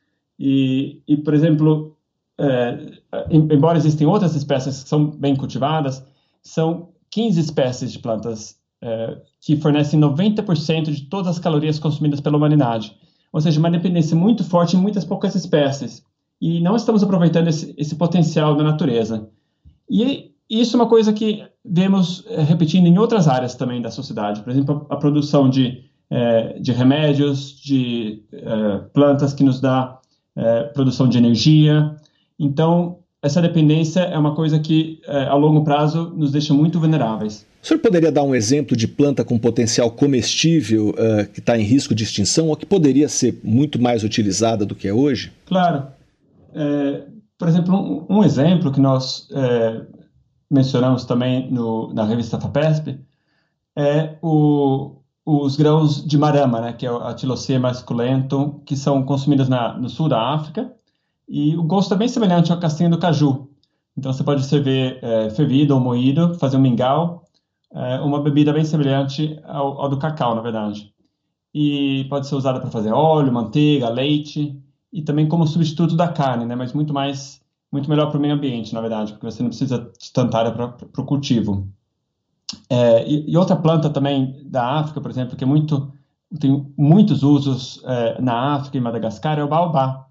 E, e por exemplo, é, embora existem outras espécies que são bem cultivadas, são quinze espécies de plantas é, que fornecem noventa por cento de todas as calorias consumidas pela humanidade. Ou seja, uma dependência muito forte em muitas poucas espécies. E não estamos aproveitando esse, esse potencial da natureza. E isso é uma coisa que vemos é, repetindo em outras áreas também da sociedade. Por exemplo, a, a produção de, é, de remédios, de é, plantas que nos dá é, produção de energia. Então, essa dependência é uma coisa que, é, a longo prazo, nos deixa muito vulneráveis. O senhor poderia dar um exemplo de planta com potencial comestível uh, que está em risco de extinção ou que poderia ser muito mais utilizada do que é hoje? Claro. É, por exemplo, um, um exemplo que nós é, mencionamos também no, na revista FAPESP é o, os grãos de marama, né, que é a Tilocea succulenta, que são consumidas na, no sul da África. E o gosto é bem semelhante ao castanho do caju. Então, você pode servir é, fervido ou moído, fazer um mingau, é, uma bebida bem semelhante ao, ao do cacau, na verdade. E pode ser usada para fazer óleo, manteiga, leite, e também como substituto da carne, né? Mas muito mais, muito melhor para o meio ambiente, na verdade, porque você não precisa de tanta área para o cultivo. É, e, e outra planta também da África, por exemplo, que é muito, tem muitos usos é, na África e Madagascar, é o baobá.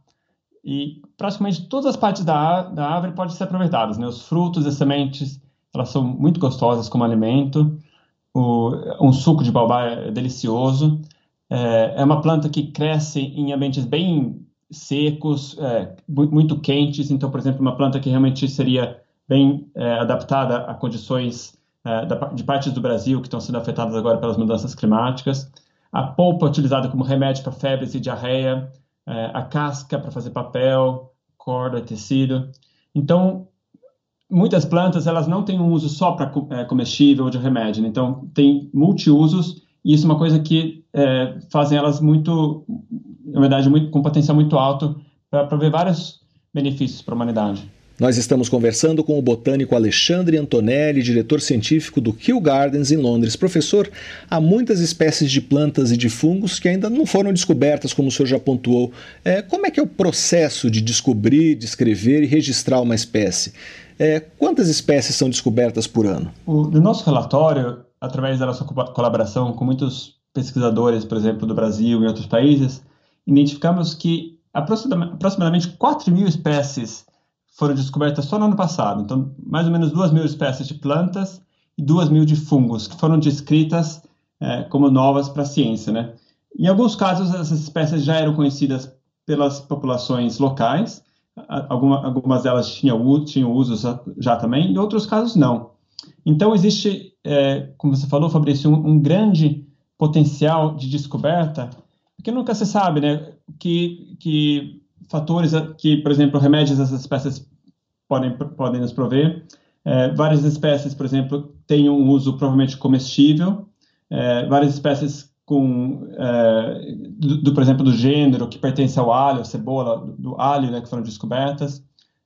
E praticamente todas as partes da, da árvore podem ser aproveitadas, né? Os frutos e sementes, elas são muito gostosas como alimento. O, um suco de baobá é delicioso. É, é uma planta que cresce em ambientes bem secos, é, muito quentes. Então, por exemplo, uma planta que realmente seria bem é, adaptada a condições é, da, de partes do Brasil que estão sendo afetadas agora pelas mudanças climáticas. A polpa é utilizada como remédio para febres e diarreia. É, a casca para fazer papel, corda, tecido. Então, muitas plantas elas não têm um uso só para é, comestível ou de remédio, né? Então tem multiusos e isso é uma coisa que é, fazem elas muito, na verdade, muito, com potencial muito alto para prover vários benefícios para a humanidade. Nós estamos conversando com o botânico Alexandre Antonelli, diretor científico do Kew Gardens em Londres. Professor, há muitas espécies de plantas e de fungos que ainda não foram descobertas, como o senhor já pontuou. É, como é que é o processo de descobrir, descrever e registrar uma espécie? É, quantas espécies são descobertas por ano? O, no nosso relatório, através da nossa colaboração com muitos pesquisadores, por exemplo, do Brasil e outros países, identificamos que aproximadamente quatro mil espécies foram descobertas só no ano passado. Então, mais ou menos duas mil espécies de plantas e duas mil de fungos que foram descritas é, como novas para a ciência, né? Em alguns casos, essas espécies já eram conhecidas pelas populações locais. Alguma, algumas delas tinham, tinham usos já também, e outros casos não. Então, existe, é, como você falou, Fabrício, um, um grande potencial de descoberta, porque nunca se sabe, né, que, que fatores que, por exemplo, remédios dessas espécies podem, podem nos prover. É, várias espécies, por exemplo, têm um uso provavelmente comestível. É, várias espécies com, é, do, do, por exemplo, do gênero que pertence ao alho, a cebola, do, do alho, né, que foram descobertas.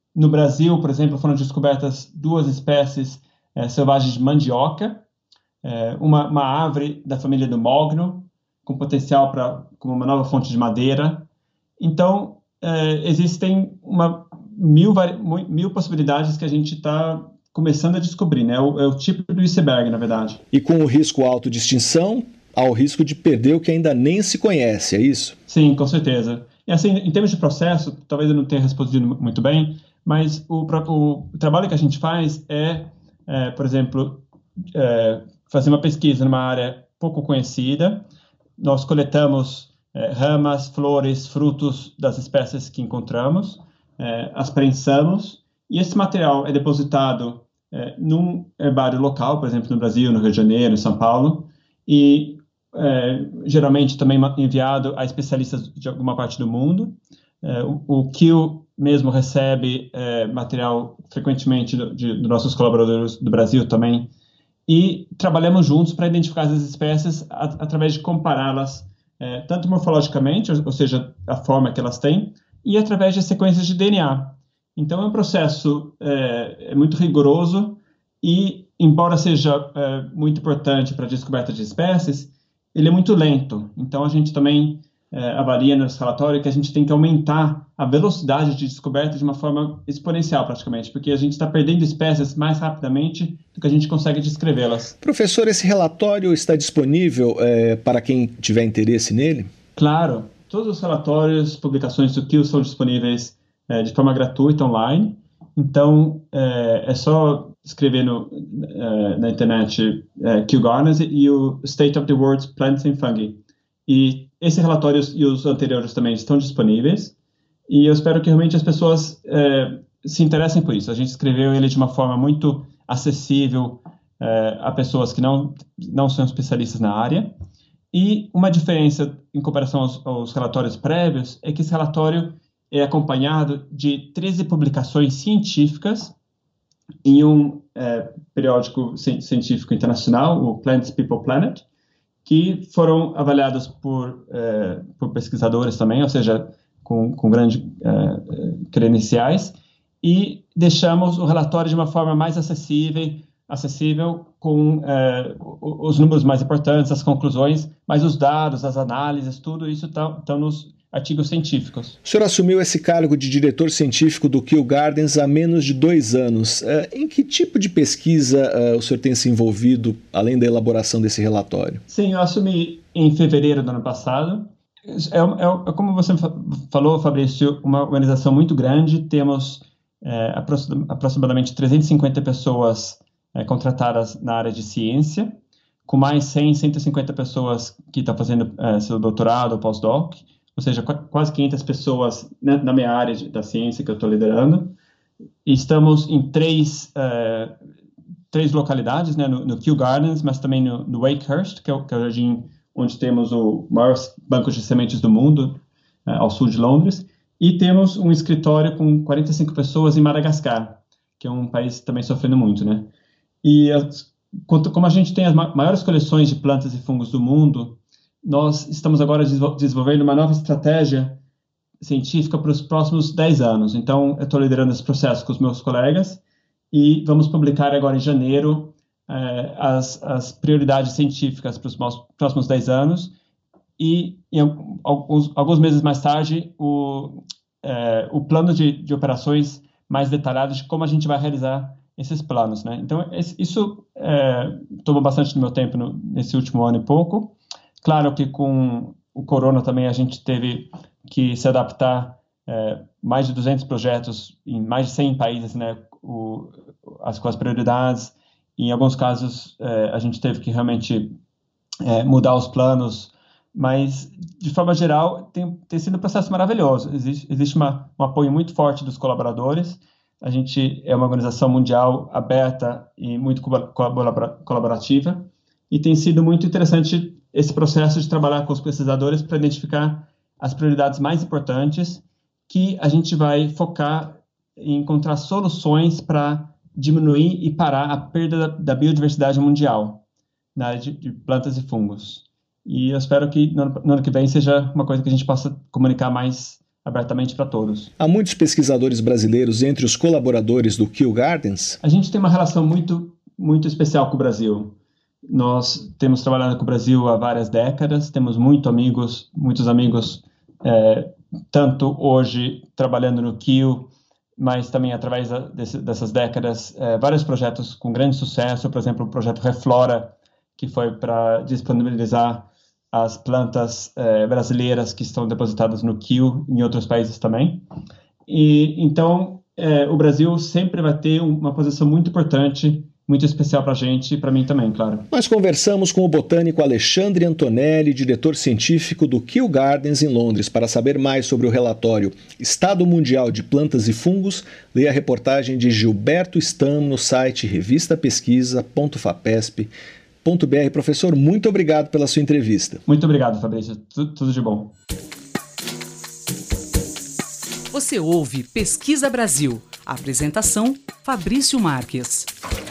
No Brasil, por exemplo, foram descobertas duas espécies é, selvagens de mandioca, é, uma, uma árvore da família do mogno, com potencial para como uma nova fonte de madeira. Então, é, existem uma, mil, mil possibilidades que a gente está começando a descobrir, né? É o, é o tipo do iceberg, na verdade. E com o risco alto de extinção, há o risco de perder o que ainda nem se conhece, é isso? Sim, com certeza. E assim, em termos de processo, talvez eu não tenha respondido muito bem, mas o, o, o trabalho que a gente faz é, é por exemplo, é, fazer uma pesquisa numa área pouco conhecida. Nós coletamos é, ramas, flores, frutos das espécies que encontramos, é, as prensamos, e esse material é depositado é, num herbário local, por exemplo, no Brasil, no Rio de Janeiro, em São Paulo, e é, geralmente também enviado a especialistas de alguma parte do mundo. É, o, o K I L mesmo recebe é, material frequentemente dos do nossos colaboradores do Brasil também, e trabalhamos juntos para identificar essas espécies a, através de compará-las, é, tanto morfologicamente, ou, ou seja, a forma que elas têm, e através de sequências de D N A. Então, é um processo é, é muito rigoroso e, embora seja é, muito importante para a descoberta de espécies, ele é muito lento. Então, a gente também é, avalia nesse relatório que a gente tem que aumentar a velocidade de descoberta de uma forma exponencial, praticamente, porque a gente está perdendo espécies mais rapidamente do que a gente consegue descrevê-las. Professor, esse relatório está disponível é, para quem tiver interesse nele? Claro. Todos os relatórios, publicações do K I L são disponíveis é, de forma gratuita online. Então, é, é só escrever no, é, na internet é, Kew Gardens e o State of the World's Plants and Fungi. E esse relatório e os anteriores também estão disponíveis. E eu espero que realmente as pessoas é, se interessem por isso. A gente escreveu ele de uma forma muito acessível é, a pessoas que não, não são especialistas na área. E uma diferença em comparação aos, aos relatórios prévios é que esse relatório é acompanhado de treze publicações científicas em um é, periódico científico internacional, o Plants, People, Planet, que foram avaliadas por, é, por pesquisadores também, ou seja, com, com grandes é, credenciais, e deixamos o relatório de uma forma mais acessível, acessível com é, os números mais importantes, as conclusões, mas os dados, as análises, tudo isso estão nos artigos científicos. O senhor assumiu esse cargo de diretor científico do Kew Gardens há menos de dois anos. Uh, em que tipo de pesquisa uh, o senhor tem se envolvido, além da elaboração desse relatório? Sim, eu assumi em fevereiro do ano passado. É, é, é como você falou, Fabrício, uma organização muito grande. Temos é, aproximadamente trezentas e cinquenta pessoas é, contratadas na área de ciência, com mais cem, cento e cinquenta pessoas que estão fazendo é, seu doutorado ou pós-doc, ou seja, quase quinhentas pessoas né, na minha área de, da ciência que eu estou liderando. E estamos em três, uh, três localidades, né, no, no Kew Gardens, mas também no, no Wakehurst, que é, o, que é o jardim onde temos o maior banco de sementes do mundo, uh, ao sul de Londres. E temos um escritório com quarenta e cinco pessoas em Madagascar, que é um país também sofrendo muito, né? E as, como a gente tem as maiores coleções de plantas e fungos do mundo, nós estamos agora desenvolvendo uma nova estratégia científica para os próximos dez anos. Então, eu estou liderando esse processo com os meus colegas e vamos publicar agora em janeiro eh, as, as prioridades científicas para os próximos dez anos e, em alguns, alguns meses mais tarde, o, eh, o plano de, de operações mais detalhado de como a gente vai realizar esses planos, né? Então, isso eh, tomou bastante do meu tempo no, nesse último ano e pouco. Claro que com o corona também a gente teve que se adaptar, é, mais de duzentos projetos em mais de cem países, né, o, as, com as prioridades. Em alguns casos é, a gente teve que realmente é, mudar os planos, mas de forma geral tem, tem sido um processo maravilhoso. Existe, existe uma, um apoio muito forte dos colaboradores. A gente é uma organização mundial aberta e muito colaborativa e tem sido muito interessante esse processo de trabalhar com os pesquisadores para identificar as prioridades mais importantes que a gente vai focar em encontrar soluções para diminuir e parar a perda da, da biodiversidade mundial na área de, de plantas e fungos. E eu espero que no, no ano que vem seja uma coisa que a gente possa comunicar mais abertamente para todos. Há muitos pesquisadores brasileiros entre os colaboradores do Kew Gardens? A gente tem uma relação muito, muito especial com o Brasil. Nós temos trabalhado com o Brasil há várias décadas, temos muito amigos, muitos amigos, é, tanto hoje trabalhando no Kew, mas também através desse, dessas décadas, é, vários projetos com grande sucesso, por exemplo, o projeto Reflora, que foi para disponibilizar as plantas é, brasileiras que estão depositadas no Kew em outros países também. E então, é, o Brasil sempre vai ter uma posição muito importante, muito especial para a gente e para mim também, claro. Nós conversamos com o botânico Alexandre Antonelli, diretor científico do Kew Gardens em Londres, para saber mais sobre o relatório Estado Mundial de Plantas e Fungos. Leia a reportagem de Gilberto Stam no site revista pesquisa ponto fapesp ponto br. Professor, muito obrigado pela sua entrevista. Muito obrigado, Fabrício. Tudo, tudo de bom. Você ouve Pesquisa Brasil. Apresentação, Fabrício Marques.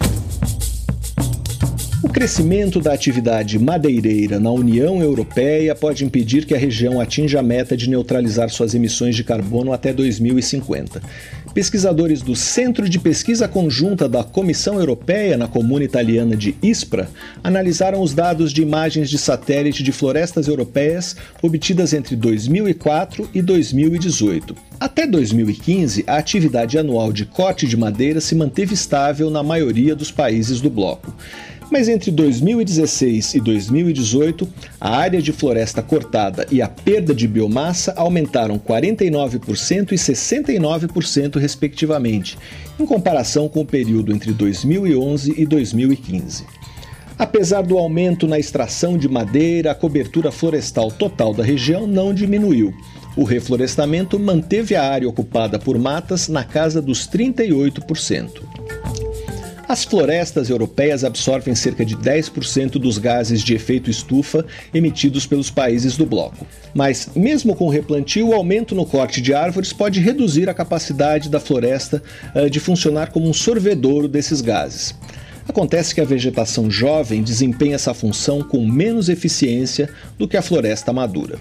O crescimento da atividade madeireira na União Europeia pode impedir que a região atinja a meta de neutralizar suas emissões de carbono até dois mil e cinquenta. Pesquisadores do Centro de Pesquisa Conjunta da Comissão Europeia na comuna italiana de Ispra analisaram os dados de imagens de satélite de florestas europeias obtidas entre dois mil e quatro e dois mil e dezoito. Até dois mil e quinze, a atividade anual de corte de madeira se manteve estável na maioria dos países do bloco. Mas entre dois mil e dezesseis e dois mil e dezoito, a área de floresta cortada e a perda de biomassa aumentaram quarenta e nove por cento e sessenta e nove por cento respectivamente, em comparação com o período entre dois mil e onze e dois mil e quinze. Apesar do aumento na extração de madeira, a cobertura florestal total da região não diminuiu. O reflorestamento manteve a área ocupada por matas na casa dos trinta e oito por cento. As florestas europeias absorvem cerca de dez por cento dos gases de efeito estufa emitidos pelos países do bloco. Mas, mesmo com o replantio, o aumento no corte de árvores pode reduzir a capacidade da floresta uh, de funcionar como um sorvedouro desses gases. Acontece que a vegetação jovem desempenha essa função com menos eficiência do que a floresta madura.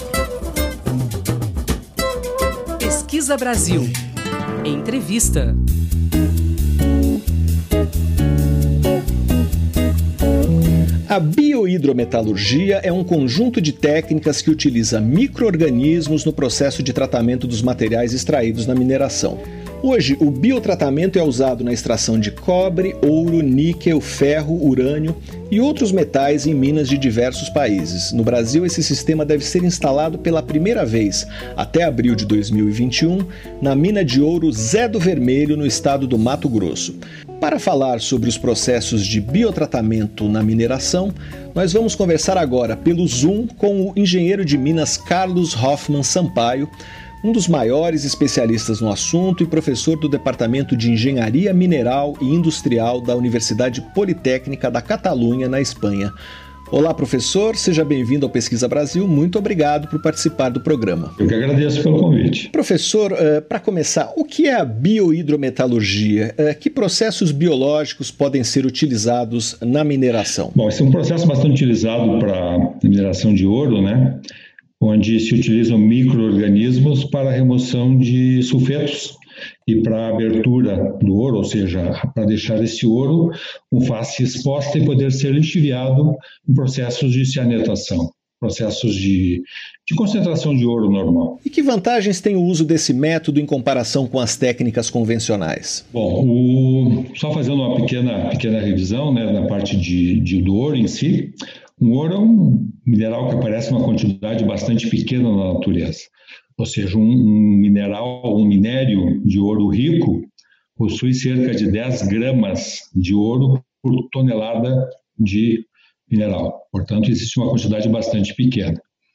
Pesquisa Brasil. Entrevista. A biohidrometalurgia é um conjunto de técnicas que utiliza micro-organismos no processo de tratamento dos materiais extraídos na mineração. Hoje, o biotratamento é usado na extração de cobre, ouro, níquel, ferro, urânio e outros metais em minas de diversos países. No Brasil, esse sistema deve ser instalado pela primeira vez, até abril de dois mil e vinte e um, na mina de ouro Zé do Vermelho, no estado do Mato Grosso. Para falar sobre os processos de biotratamento na mineração, nós vamos conversar agora pelo Zoom com o engenheiro de Minas Carlos Hoffman Sampaio, um dos maiores especialistas no assunto e professor do Departamento de Engenharia Mineral e Industrial da Universidade Politécnica da Catalunha, na Espanha. Olá, professor, seja bem-vindo ao Pesquisa Brasil. Muito obrigado por participar do programa. Eu que agradeço pelo convite. Professor, uh, para começar, o que é a biohidrometalurgia? Uh, que processos biológicos podem ser utilizados na mineração? Bom, esse é um processo bastante utilizado para a mineração de ouro, né? Onde se utilizam micro-organismos para a remoção de sulfetos e para a abertura do ouro, ou seja, para deixar esse ouro com face exposta e poder ser lixiviado em processos de cianetação, processos de, de concentração de ouro normal. E que vantagens tem o uso desse método em comparação com as técnicas convencionais? Bom, o, só fazendo uma pequena, pequena revisão, né, na parte de, de, do ouro em si. Um ouro é um mineral que aparece em uma quantidade bastante pequena na natureza. Ou seja, um, um mineral, um minério de ouro rico possui cerca de dez gramas de ouro por tonelada de mineral. Portanto, existe uma quantidade bastante pequena.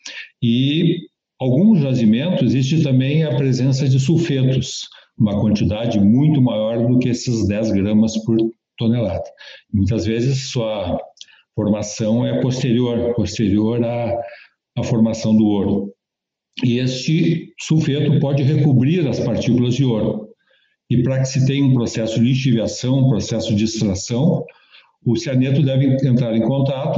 E alguns jazimentos existe também a presença de sulfetos, uma quantidade muito maior do que esses dez gramas por tonelada. Muitas vezes sua formação é posterior, posterior à, à formação do ouro. E este sulfeto pode recobrir as partículas de ouro. E para que se tenha um processo de lixiviação, um processo de extração, o cianeto deve entrar em contato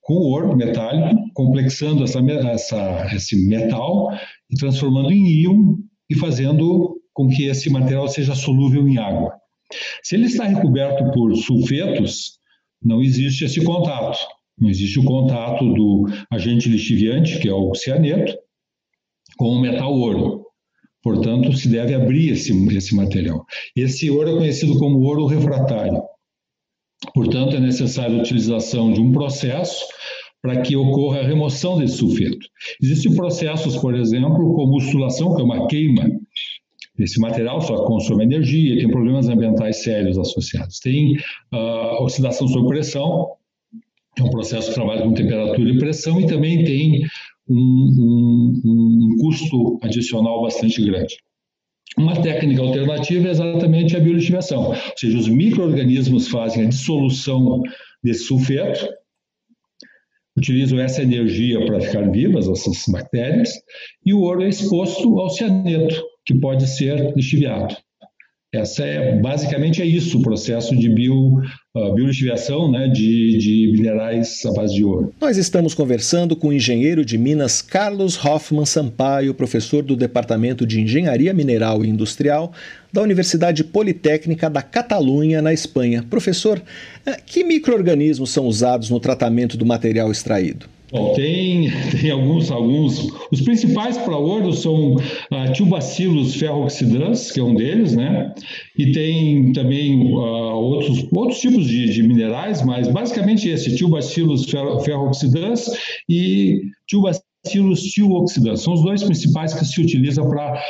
com ouro metálico, complexando essa, essa, esse metal e transformando em íon e fazendo com que esse material seja solúvel em água. Se ele está recoberto por sulfetos, não existe esse contato. Não existe o contato do agente lixiviante, que é o cianeto, com o metal ouro. Portanto, se deve abrir esse, esse material. Esse ouro é conhecido como ouro refratário. Portanto, é necessária a utilização de um processo para que ocorra a remoção desse sulfeto. Existem processos, por exemplo, como ustulação, que é uma queima desse material, só que consome energia, tem problemas ambientais sérios associados. Tem uh, oxidação sob pressão, é um processo que trabalha com temperatura e pressão, e também tem um, um, um custo adicional bastante grande. Uma técnica alternativa é exatamente a biolixiviação, ou seja, os micro-organismos fazem a dissolução desse sulfeto, utilizam essa energia para ficar vivas, essas bactérias, e o ouro é exposto ao cianeto, que pode ser lixiviado. Essa é, basicamente é isso, o processo de bio, uh, biolixiviação, né, de, de minerais à base de ouro. Nós estamos conversando com o engenheiro de Minas Carlos Hoffman Sampaio, professor do Departamento de Engenharia Mineral e Industrial da Universidade Politécnica da Catalunha, na Espanha. Professor, que micro-organismos são usados no tratamento do material extraído? Bom, tem, tem alguns, alguns. Os principais para ouro são uh, Thiobacillus ferrooxidans, que é um deles, né? E tem também uh, outros, outros tipos de, de minerais, mas basicamente esse, Thiobacillus ferrooxidans e Thiobacillus thiooxidans. São os dois principais que se utilizam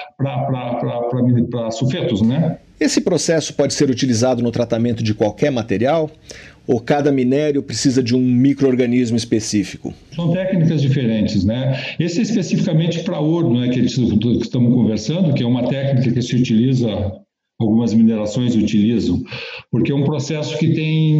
para sulfetos, né? Esse processo pode ser utilizado no tratamento de qualquer material? Ou cada minério precisa de um micro-organismo específico? São técnicas diferentes, né? Esse é especificamente para ouro, né, que estamos conversando, que é uma técnica que se utiliza, algumas minerações utilizam, porque é um processo que tem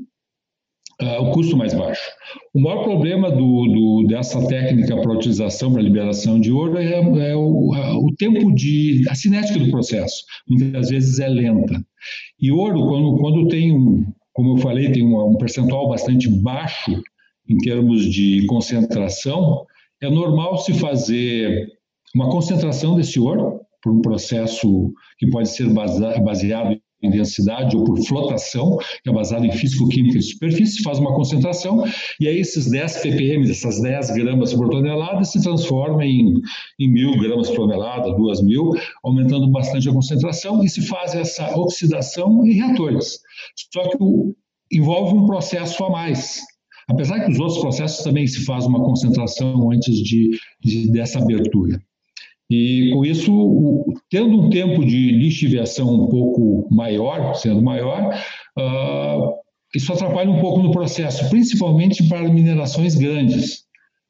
uh, o custo mais baixo. O maior problema do, do, dessa técnica para utilização, para liberação de ouro, é, é o, o tempo de... a cinética do processo, muitas vezes é lenta. E ouro, quando, quando tem um... como eu falei, tem um, um percentual bastante baixo em termos de concentração, é normal se fazer uma concentração desse ouro por um processo que pode ser baseado em densidade ou por flotação, que é baseado em físico-química de superfície, se faz uma concentração, e aí esses dez ppm, essas dez gramas por tonelada, se transformam em, em mil gramas por tonelada, duas mil, aumentando bastante a concentração, e se faz essa oxidação em reatores. Só que o, envolve um processo a mais. Apesar que os outros processos também se faz uma concentração antes de, de, dessa abertura. E com isso, o, tendo um tempo de lixiviação um pouco maior, sendo maior, uh, isso atrapalha um pouco no processo, principalmente para minerações grandes.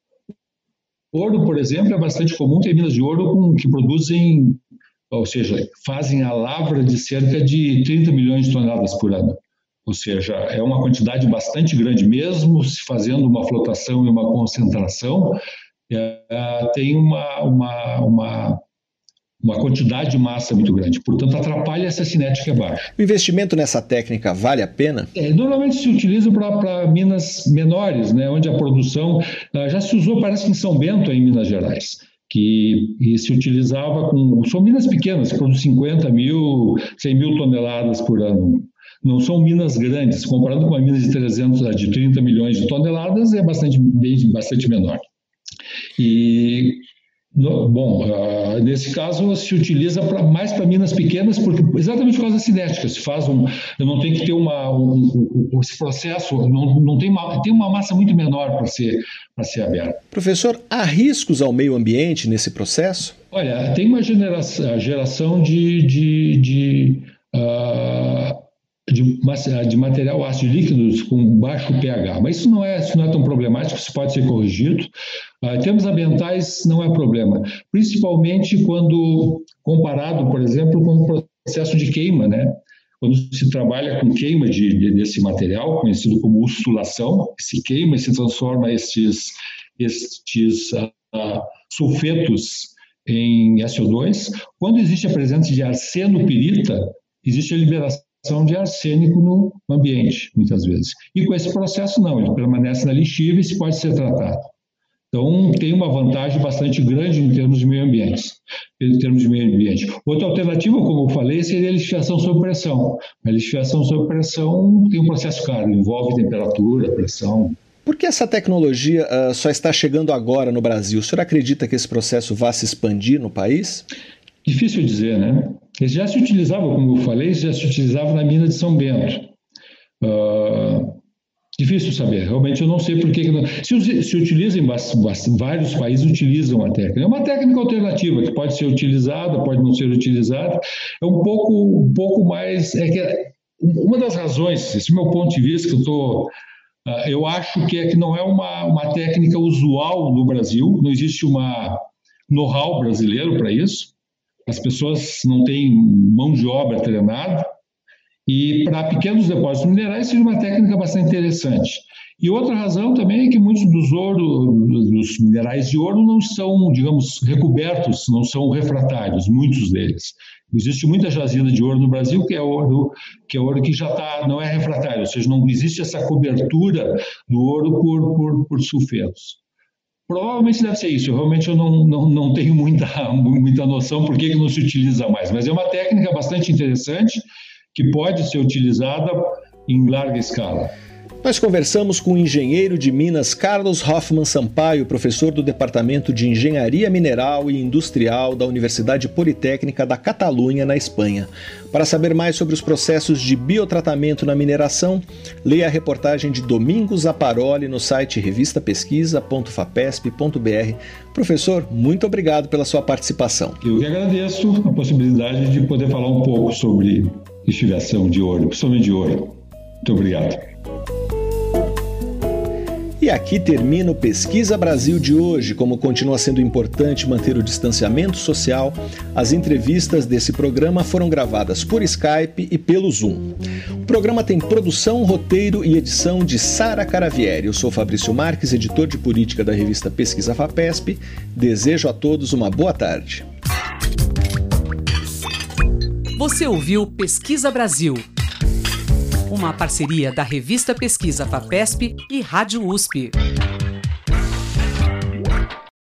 Ouro, por exemplo, é bastante comum, tem minas de ouro com, que produzem, ou seja, fazem a lavra de cerca de trinta milhões de toneladas por ano. Ou seja, é uma quantidade bastante grande, mesmo se fazendo uma flotação e uma concentração, é, tem uma, uma, uma, uma quantidade de massa muito grande. Portanto, atrapalha essa cinética baixa. O investimento nessa técnica vale a pena? É, normalmente se utiliza para minas menores, né, onde a produção uh, já se usou, parece que em São Bento, em Minas Gerais, que e se utilizava com... São minas pequenas, que produzem cinquenta mil, cem mil toneladas por ano. Não são minas grandes, comparado com uma mina de trezentos, de trinta milhões de toneladas, é bastante, bem, bastante menor. E, no, bom, uh, nesse caso se utiliza pra, mais para minas pequenas, porque exatamente por causa da cinética, se faz um, não tem que ter uma, um, um, esse processo, não, não tem, uma, tem uma massa muito menor para ser, para ser aberta. Professor, há riscos ao meio ambiente nesse processo? Olha, tem uma geração, geração de, de, de uh, De, de material ácido líquidos com baixo pH, mas isso não é, isso não é tão problemático, isso pode ser corrigido. Uh, em termos ambientais, não é problema, principalmente quando comparado, por exemplo, com o processo de queima, né? Quando se trabalha com queima de, de, desse material, conhecido como ustulação, se queima e se transforma estes, estes uh, uh, sulfetos em S O dois. Quando existe a presença de arseno pirita, existe a liberação de arsênico no ambiente, muitas vezes. E com esse processo, não, ele permanece na lixívia e pode ser tratado. Então, tem uma vantagem bastante grande em termos de meio ambiente. Em termos de meio ambiente. Outra alternativa, como eu falei, seria a lixiviação sob pressão. A lixiviação sob pressão tem um processo caro, envolve temperatura, pressão. Por que essa tecnologia uh, só está chegando agora no Brasil? O senhor acredita que esse processo vá se expandir no país? Difícil dizer, né? Ele já se utilizava, como eu falei, já se utilizava na mina de São Bento. Uh, difícil saber, realmente eu não sei por que... que não... Se, se utilizam, vários países utilizam a técnica. É uma técnica alternativa que pode ser utilizada, pode não ser utilizada. É um pouco, um pouco mais... É que uma das razões, esse é o meu ponto de vista, que eu estou... Uh, eu acho que é que não é uma, uma técnica usual no Brasil, não existe uma know-how brasileiro para isso. As pessoas não têm mão de obra treinada e para pequenos depósitos minerais seria uma técnica bastante interessante. E outra razão também é que muitos dos, ouro, dos minerais de ouro não são, digamos, recobertos, não são refratários, muitos deles. Existe muita jazida de ouro no Brasil que é ouro que, é ouro que já tá, não é refratário, ou seja, não existe essa cobertura do ouro por, por, por sulfetos. Provavelmente deve ser isso, eu realmente eu não, não, não tenho muita, muita noção por que, que não se utiliza mais, mas é uma técnica bastante interessante que pode ser utilizada em larga escala. Nós conversamos com o engenheiro de Minas Carlos Hoffman Sampaio, professor do Departamento de Engenharia Mineral e Industrial da Universidade Politécnica da Catalunha, na Espanha. Para saber mais sobre os processos de biotratamento na mineração, leia a reportagem de Domingos Aparoli no site revista pesquisa ponto fapesp ponto br. Professor, muito obrigado pela sua participação. Eu que agradeço a possibilidade de poder falar um pouco sobre lixiviação de ouro, principalmente de ouro. Muito obrigado. E aqui termina o Pesquisa Brasil de hoje. Como continua sendo importante manter o distanciamento social, as entrevistas desse programa foram gravadas por Skype e pelo Zoom. O programa tem produção, roteiro e edição de Sara Caravieri. Eu sou Fabrício Marques, editor de política da revista Pesquisa Fapesp. Desejo a todos uma boa tarde. Você ouviu Pesquisa Brasil, uma parceria da revista Pesquisa Fapesp e Rádio U S P.